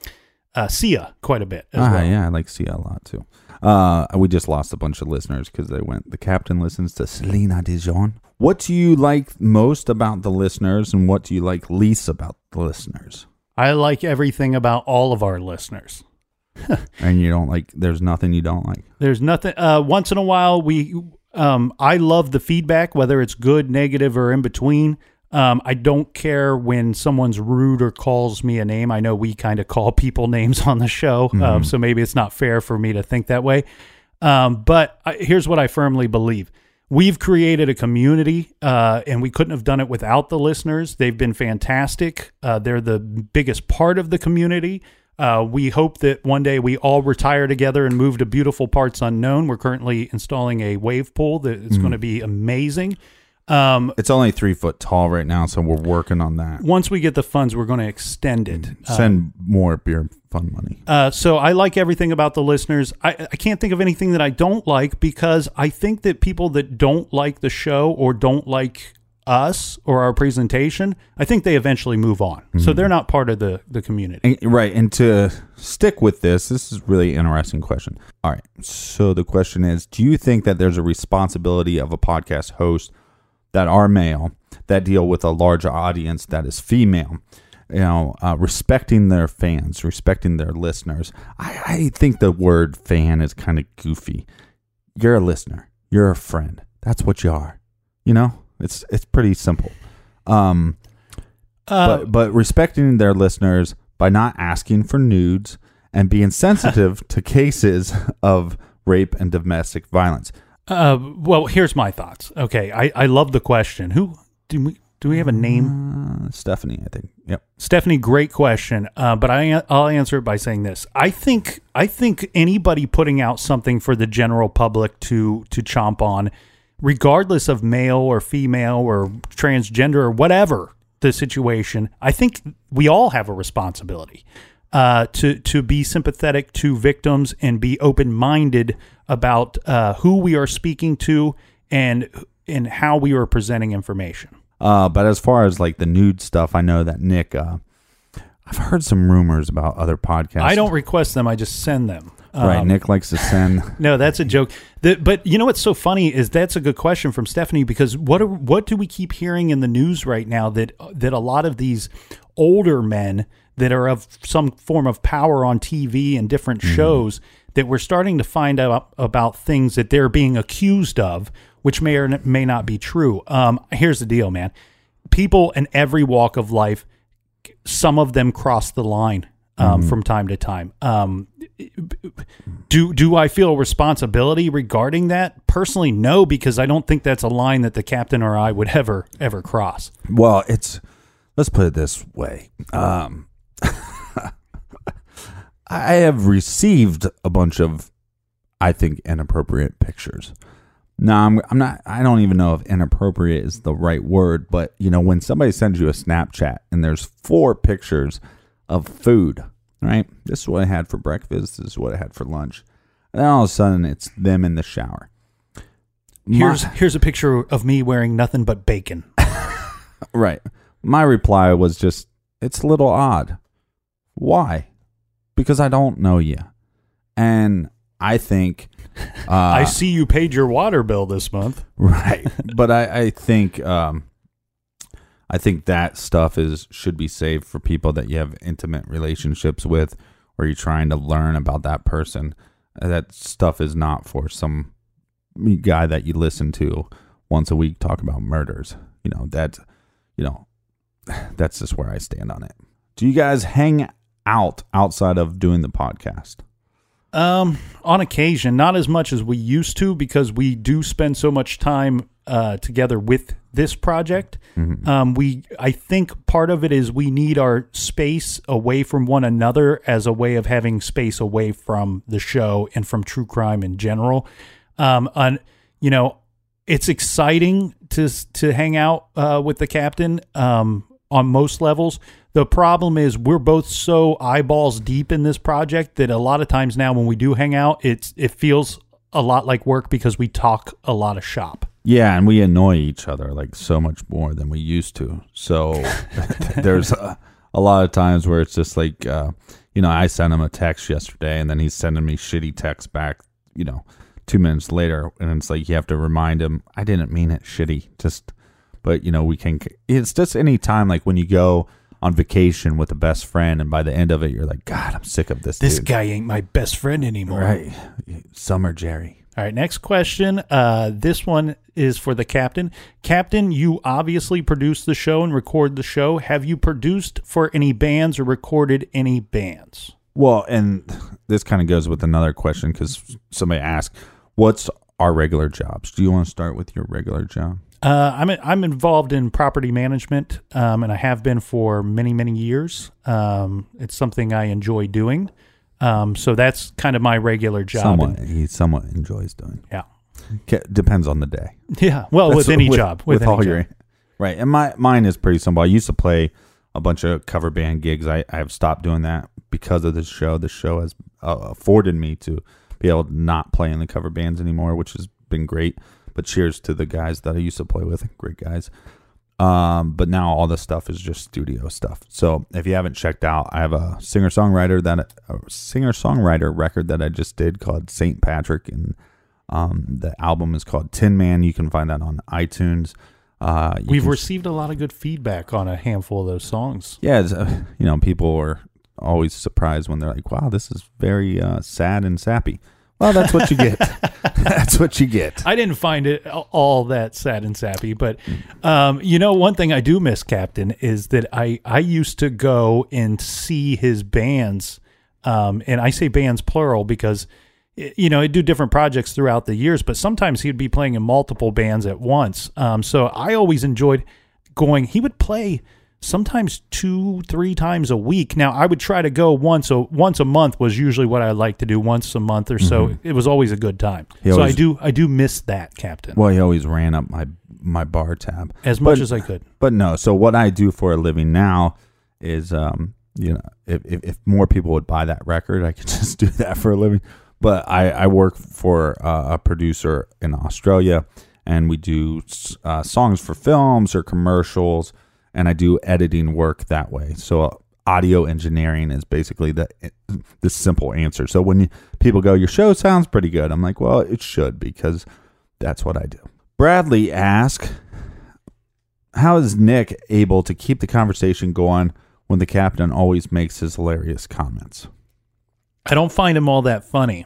Sia quite a bit as well. Yeah, I like Sia a lot too. We just lost a bunch of listeners because the captain listens to Selena Dijon. What do you like most about the listeners, and what do you like least about the listeners? I like everything about all of our listeners. And you don't like, there's nothing you don't like? There's nothing. Once in a while, I love the feedback, whether it's good, negative, or in between. I don't care when someone's rude or calls me a name. I know we kind of call people names on the show, so maybe it's not fair for me to think that way. But here's what I firmly believe. We've created a community, and we couldn't have done it without the listeners. They've been fantastic. They're the biggest part of the community. We hope that one day we all retire together and move to beautiful parts unknown. We're currently installing a wave pool that is going to be amazing. It's only 3 foot tall right now, so we're working on that. Once we get the funds, we're going to extend it. Send more beer fund money. So I like everything about the listeners. I can't think of anything that I don't like, because I think that people that don't like the show or don't like us or our presentation, I think they eventually move on. Mm-hmm. So they're not part of the community. Right. And to stick with this is a really interesting question. All right. So the question is, do you think that there's a responsibility of a podcast host that are male, that deal with a large audience that is female, respecting their fans, respecting their listeners? I think the word fan is kind of goofy. You're a listener. You're a friend. That's what you are. It's pretty simple. But respecting their listeners by not asking for nudes and being sensitive to cases of rape and domestic violence. Well, here's my thoughts. Okay, I love the question. Who do we have a name? Stephanie, I think. Yep. Stephanie, great question. But I'll answer it by saying this. I think anybody putting out something for the general public to chomp on, regardless of male or female or transgender or whatever the situation, I think we all have a responsibility to be sympathetic to victims and be open-minded about who we are speaking to and in how we were presenting information. But as far as like the nude stuff, I know that Nick, I've heard some rumors about other podcasts. I don't request them. I just send them. Right. Nick likes to send. No, that's a joke. But you know what's so funny is that's a good question from Stephanie, because what do we keep hearing in the news right now that a lot of these older men that are of some form of power on TV and different shows, that we're starting to find out about things that they're being accused of, which may or may not be true. Here's the deal, man. People in every walk of life, some of them cross the line from time to time. Do I feel a responsibility regarding that? Personally, no, because I don't think that's a line that the captain or I would ever cross. Well, let's put it this way. I have received a bunch of, I think, inappropriate pictures. No, I don't even know if inappropriate is the right word, but when somebody sends you a Snapchat and there's 4 pictures of food, right? This is what I had for breakfast. This is what I had for lunch. And then all of a sudden it's them in the shower. Here's a picture of me wearing nothing but bacon. Right. My reply was just, it's a little odd. Why? Because I don't know you. And I think... I see you paid your water bill this month. Right. But I think that stuff should be saved for people that you have intimate relationships with, or you're trying to learn about that person. That stuff is not for some guy that you listen to once a week talk about murders. That's just where I stand on it. Do you guys hang out outside of doing the podcast? On occasion, not as much as we used to, because we do spend so much time together with this project. I think part of it is we need our space away from one another as a way of having space away from the show and from true crime in general. It's exciting to hang out with the captain on most levels. The problem is we're both so eyeballs deep in this project that a lot of times now when we do hang out, it feels a lot like work because we talk a lot of shop. Yeah, and we annoy each other like so much more than we used to. So there's a lot of times where it's just like, I sent him a text yesterday and then he's sending me shitty texts back, 2 minutes later. And it's like you have to remind him, I didn't mean it shitty. But it's just any time like when you go on vacation with a best friend, and by the end of it, you're like, God, I'm sick of this This dude. guy ain't my best friend anymore. Right. Summer Jerry. All right, next question. This one is for the captain. Captain, you obviously produce the show and record the show. Have you produced for any bands or recorded any bands? Well, and this kind of goes with another question because somebody asked, what's our regular jobs? Do you want to start with your regular job? I'm involved in property management, and I have been for many, many years. It's something I enjoy doing. So that's kind of my regular job. He somewhat enjoys doing. Yeah. Depends on the day. Yeah. Well, with any job. With all your, right. And mine is pretty simple. I used to play a bunch of cover band gigs. I have stopped doing that because of this show. The show has afforded me to be able to not play in the cover bands anymore, which has been great. But cheers to the guys that I used to play with. Great guys. But now all this stuff is just studio stuff. So if you haven't checked out, I have a singer-songwriter record that I just did called St. Patrick. And the album is called Tin Man. You can find that on iTunes. We've received a lot of good feedback on a handful of those songs. Yeah. People are always surprised when they're like, wow, this is very sad and sappy. Well, that's what you get. That's what you get. I didn't find it all that sad and sappy, but one thing I do miss, Captain, is that I used to go and see his bands, and I say bands plural because he'd do different projects throughout the years, but sometimes he'd be playing in multiple bands at once. So I always enjoyed going. He would play sometimes 2-3 times a week. Now I would try to go once a month was usually what I like to do, once a month or so. Mm-hmm. It was always a good time. I do miss that, Captain. Well, he always ran up my bar tab as much as I could. But no, so what I do for a living now is if more people would buy that record, I could just do that for a living. But I work for a producer in Australia, and we do songs for films or commercials, and I do editing work that way. So audio engineering is basically the simple answer. So when people go, your show sounds pretty good, I'm like, well, it should, because that's what I do. Bradley asks, how is Nick able to keep the conversation going when the captain always makes his hilarious comments? I don't find him all that funny.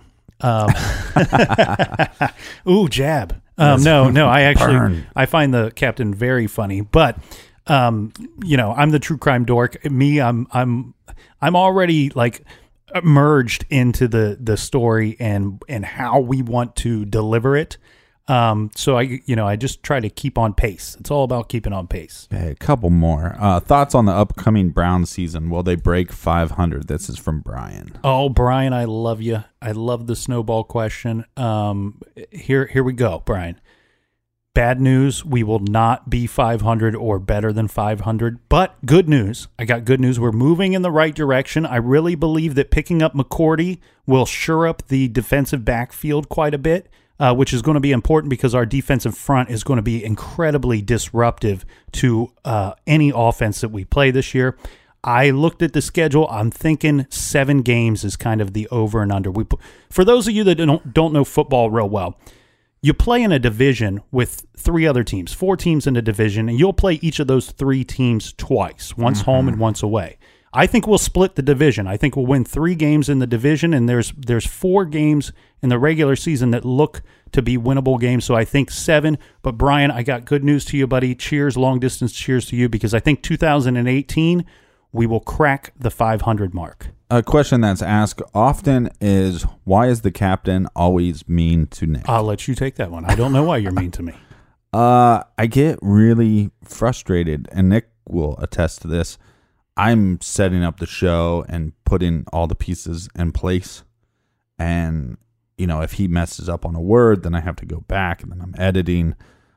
Ooh, jab. No, I find the captain very funny, but I'm the true crime dork. I'm already like merged into the story and how we want to deliver it. So I just try to keep on pace. It's all about keeping on pace. Okay, a couple more. Thoughts on the upcoming Brown season. Will they break 500? This is from Brian. Oh, Brian, I love you. I love the snowball question. Here we go, Brian. Bad news, we will not be 500 or better than 500, but good news. I got good news. We're moving in the right direction. I really believe that picking up McCourty will shore up the defensive backfield quite a bit. Which is going to be important because our defensive front is going to be incredibly disruptive to any offense that we play this year. I looked at the schedule. I'm thinking 7 games is kind of the over and under. For those of you that don't know football real well, you play in a division with 3 other teams, 4 teams in a division, and you'll play each of those 3 teams twice, once home and once away. I think we'll split the division. I think we'll win 3 games in the division, and there's 4 games in the regular season that look to be winnable games. So I think 7. But Brian, I got good news to you, buddy. Cheers, long distance cheers to you, because I think 2018 we will crack the 500 mark. A question that's asked often is, why is the captain always mean to Nick? I'll let you take that one. I don't know why you're mean to me. I get really frustrated, and Nick will attest to this. I'm setting up the show and putting all the pieces in place. And, if he messes up on a word, then I have to go back, and then I'm editing.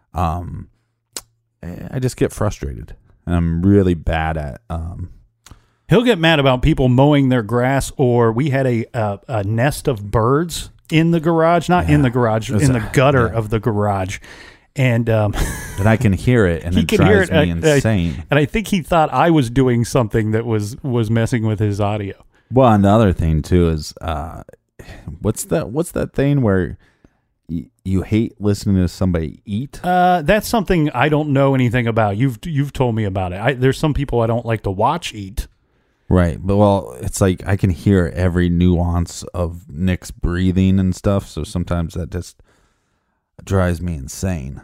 I just get frustrated, and I'm really bad at... He'll get mad about people mowing their grass, or we had a nest of birds in the garage, in the garage, in the gutter of the garage. And I can hear it, and it drives me insane. And I think he thought I was doing something that was messing with his audio. Well, and the other thing too is, what's that thing where you hate listening to somebody eat? That's something I don't know anything about. You've told me about it. There's some people I don't like to watch eat. Right, but it's like I can hear every nuance of Nick's breathing and stuff, so sometimes that just drives me insane.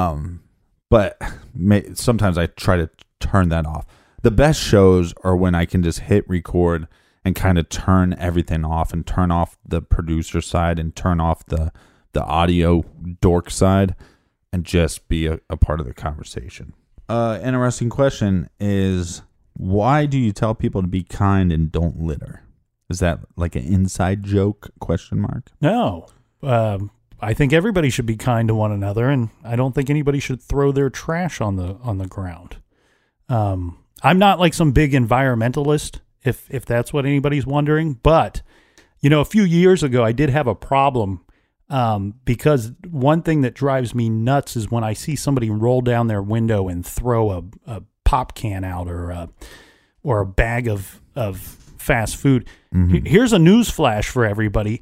But sometimes I try to turn that off. The best shows are when I can just hit record and kind of turn everything off, and turn off the producer side and turn off the audio dork side, and just be a part of the conversation. Interesting question is, why do you tell people to be kind and don't litter? Is that like an inside joke ? No. I think everybody should be kind to one another, and I don't think anybody should throw their trash on the ground. I'm not like some big environmentalist, if that's what anybody's wondering, but a few years ago I did have a problem, because one thing that drives me nuts is when I see somebody roll down their window and throw a pop can out or a bag of fast food. Mm-hmm. Here's a news flash for everybody.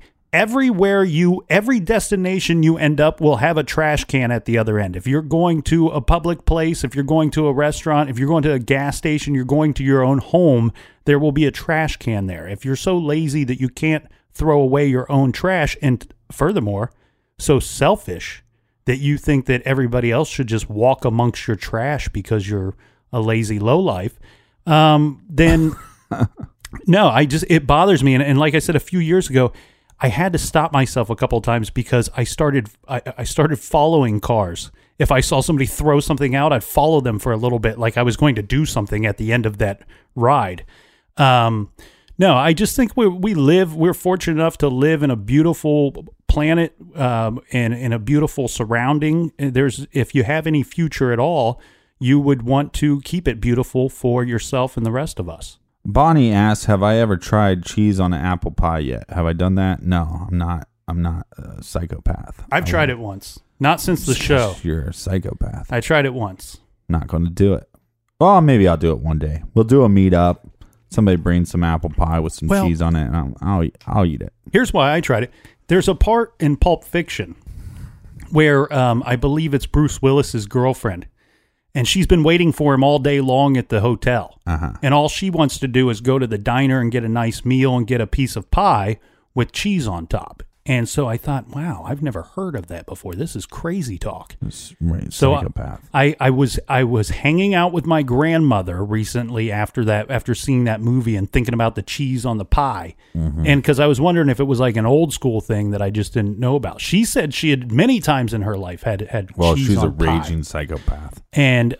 Every destination you end up will have a trash can at the other end. If you're going to a public place, if you're going to a restaurant, if you're going to a gas station, you're going to your own home, there will be a trash can there. If you're so lazy that you can't throw away your own trash, and furthermore, so selfish that you think that everybody else should just walk amongst your trash because you're a lazy lowlife, then no, it bothers me. And like I said, a few years ago, I had to stop myself a couple of times because I started following cars. If I saw somebody throw something out, I'd follow them for a little bit, like I was going to do something at the end of that ride. No, I just think we're fortunate enough to live in a beautiful planet, and in a beautiful surrounding. If you have any future at all, you would want to keep it beautiful for yourself and the rest of us. Bonnie asks, have I ever tried cheese on an apple pie yet? Have I done that? No, I'm not a psychopath. I've tried it once. Not since the show. You're a psychopath. I tried it once. Not going to do it. Well, maybe I'll do it one day. We'll do a meetup. Somebody bring some apple pie with some cheese on it, and I'll eat it. Here's why I tried it. There's a part in Pulp Fiction where I believe it's Bruce Willis's girlfriend, and she's been waiting for him all day long at the hotel. And all she wants to do is go to the diner and get a nice meal and get a piece of pie with cheese on top. And so I thought, wow, I've never heard of that before. This is crazy talk. Right, So psychopath. I was hanging out with my grandmother recently after seeing that movie and thinking about the cheese on the pie. And because I was wondering if it was like an old school thing that I just didn't know about. She said she had many times in her life had cheese she's on a pie. raging psychopath. And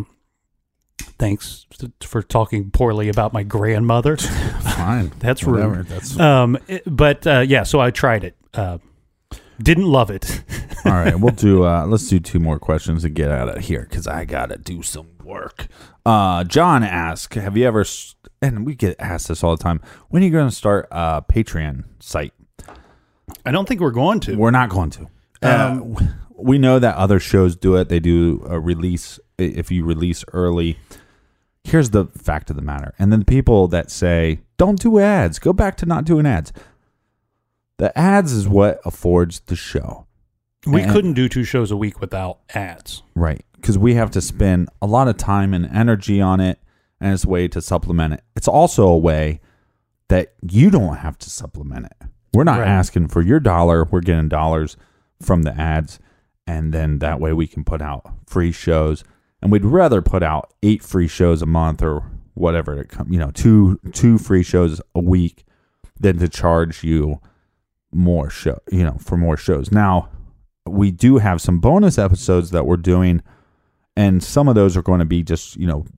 thanks for talking poorly about my grandmother. Fine. That's whatever. rude. Yeah, so I tried it. Didn't love it. All right, we'll do. Let's do 2 more questions and get out of here because I gotta do some work. John asks, "Have you ever?" And we get asked this all the time. When are you going to start a Patreon site? I don't think we're going to. We're not going to. We know that other shows do it. They do a release if you release early. Here's the fact of the matter. And then the people that say, "Don't do ads. Go back to not doing ads." The ads is what affords the show. We couldn't do 2 shows a week without ads. Right. Because we have to spend a lot of time and energy on it, and it's a way to supplement it. It's also a way that you don't have to supplement it. We're not asking for your dollar. We're getting dollars from the ads, and then that way we can put out free shows. And we'd rather put out 8 free shows a month or whatever, two free shows a week than to charge you more for more shows. Now, we do have some bonus episodes that we're doing, and some of those are going to be just,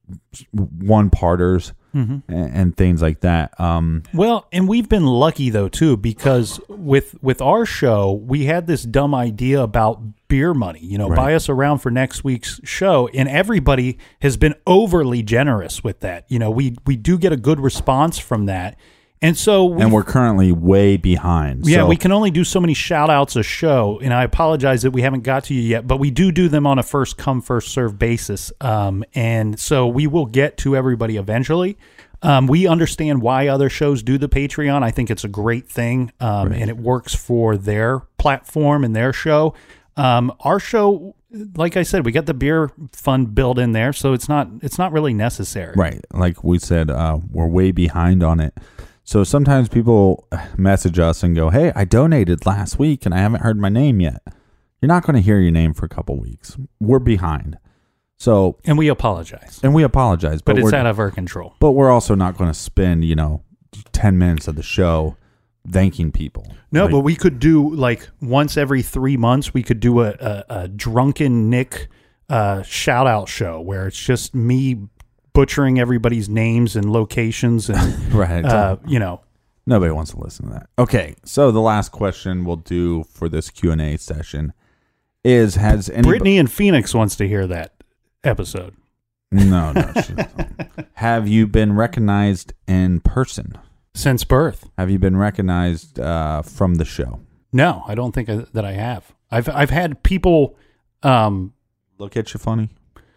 one-parters and things like that. Well, and we've been lucky, though, too, because with our show, we had this dumb idea about beer money, buy us around for next week's show, and everybody has been overly generous with that. We do get a good response from that. And so we're currently way behind. Yeah, so. we can only do so many shout-outs a show, and I apologize that we haven't got to you yet, but we do them on a first-come, first-served basis. And so we will get to everybody eventually. We understand why other shows do the Patreon. I think it's a great thing, and it works for their platform and their show. Our show, like I said, we got the beer fund built in there, so it's not really necessary. Right. Like we said, we're way behind on it. So sometimes people message us and go, "Hey, I donated last week and I haven't heard my name yet." You're not going to hear your name for a couple weeks. We're behind. And we apologize. But it's out of our control. But we're also not going to spend, 10 minutes of the show thanking people. No, but we could do once every 3 months, we could do a Drunken Nick shout out show where it's just me butchering everybody's names and locations and right. Nobody wants to listen to that. Okay, so the last question we'll do for this Q&A session is: has Brittany in Phoenix wants to hear that episode? No, she doesn't. Have you been recognized in person since birth? Have you been recognized from the show? No, I don't think that I have. I've had people look at you funny.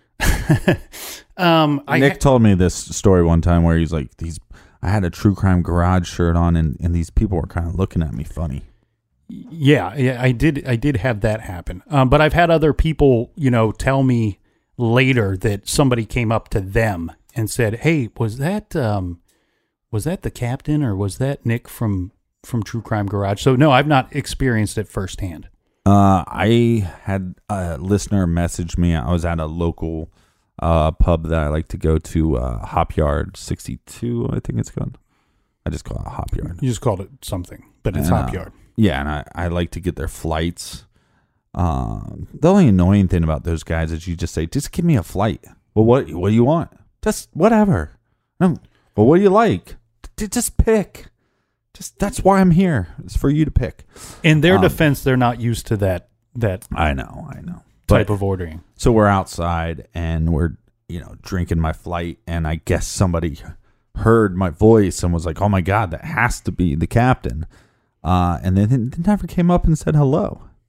Nick told me this story one time where he's like, I had a True Crime Garage shirt on, and these people were kind of looking at me funny. Yeah, I did have that happen. But I've had other people, tell me later that somebody came up to them and said, "Hey, was that the captain, or was that Nick from True Crime Garage?" So no, I've not experienced it firsthand. I had a listener message me. I was at a local pub that I like to go to, Hop Yard 62, I think it's called. I just call it Hop Yard. You just called it something, but it's Hop Yard. Yeah, and I like to get their flights. The only annoying thing about those guys is you just say, "Just give me a flight." Well, what do you want? Just whatever. Well, what do you like? Just pick. That's why I'm here. It's for you to pick. In their defense, they're not used to that I know. type of ordering. So we're outside and we're, drinking my flight, and I guess somebody heard my voice and was like, "Oh my God, that has to be the captain." And then they never came up and said hello.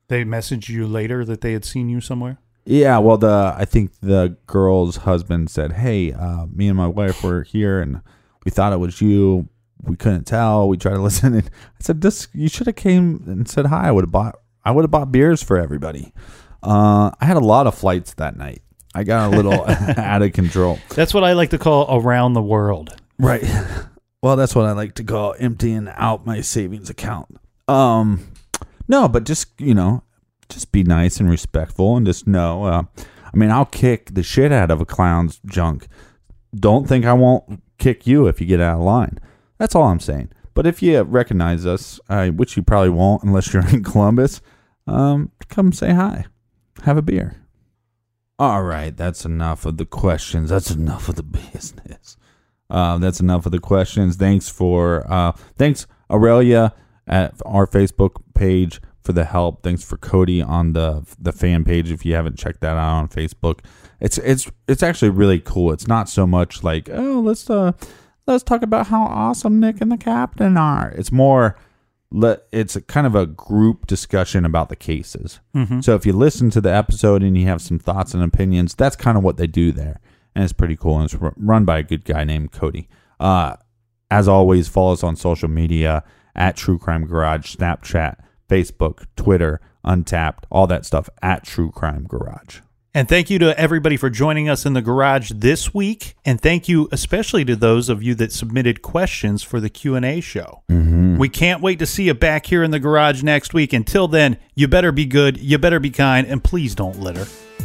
They messaged you later that they had seen you somewhere? Yeah, well, I think the girl's husband said, "Hey, me and my wife were here, and we thought it was you. We couldn't tell. We tried to listen." And I said, "You should have came and said hi. I would have bought beers for everybody." I had a lot of flights that night. I got a little out of control. That's what I like to call around the world. Right. Well, that's what I like to call emptying out my savings account. No, but just be nice and respectful, and just know. I'll kick the shit out of a clown's junk. Don't think I won't kick you if you get out of line. That's all I'm saying. But if you recognize us, which you probably won't unless you're in Columbus, come say hi. Have a beer. All right, that's enough of the questions. That's enough of the business. That's enough of the questions. Thanks Aurelia at our Facebook page for the help. Thanks for Cody on the fan page. If you haven't checked that out on Facebook, it's actually really cool. It's not so much like, oh, let's talk about how awesome Nick and the captain are. It's more, it's a kind of a group discussion about the cases. Mm-hmm. So if you listen to the episode and you have some thoughts and opinions, that's kind of what they do there. And it's pretty cool. And it's run by a good guy named Cody. As always, follow us on social media at True Crime Garage, Snapchat, Facebook, Twitter, Untapped, all that stuff at True Crime Garage. And thank you to everybody for joining us in the garage this week. And thank you especially to those of you that submitted questions for the Q&A show. Mm-hmm. We can't wait to see you back here in the garage next week. Until then, you better be good, you better be kind, and please don't litter.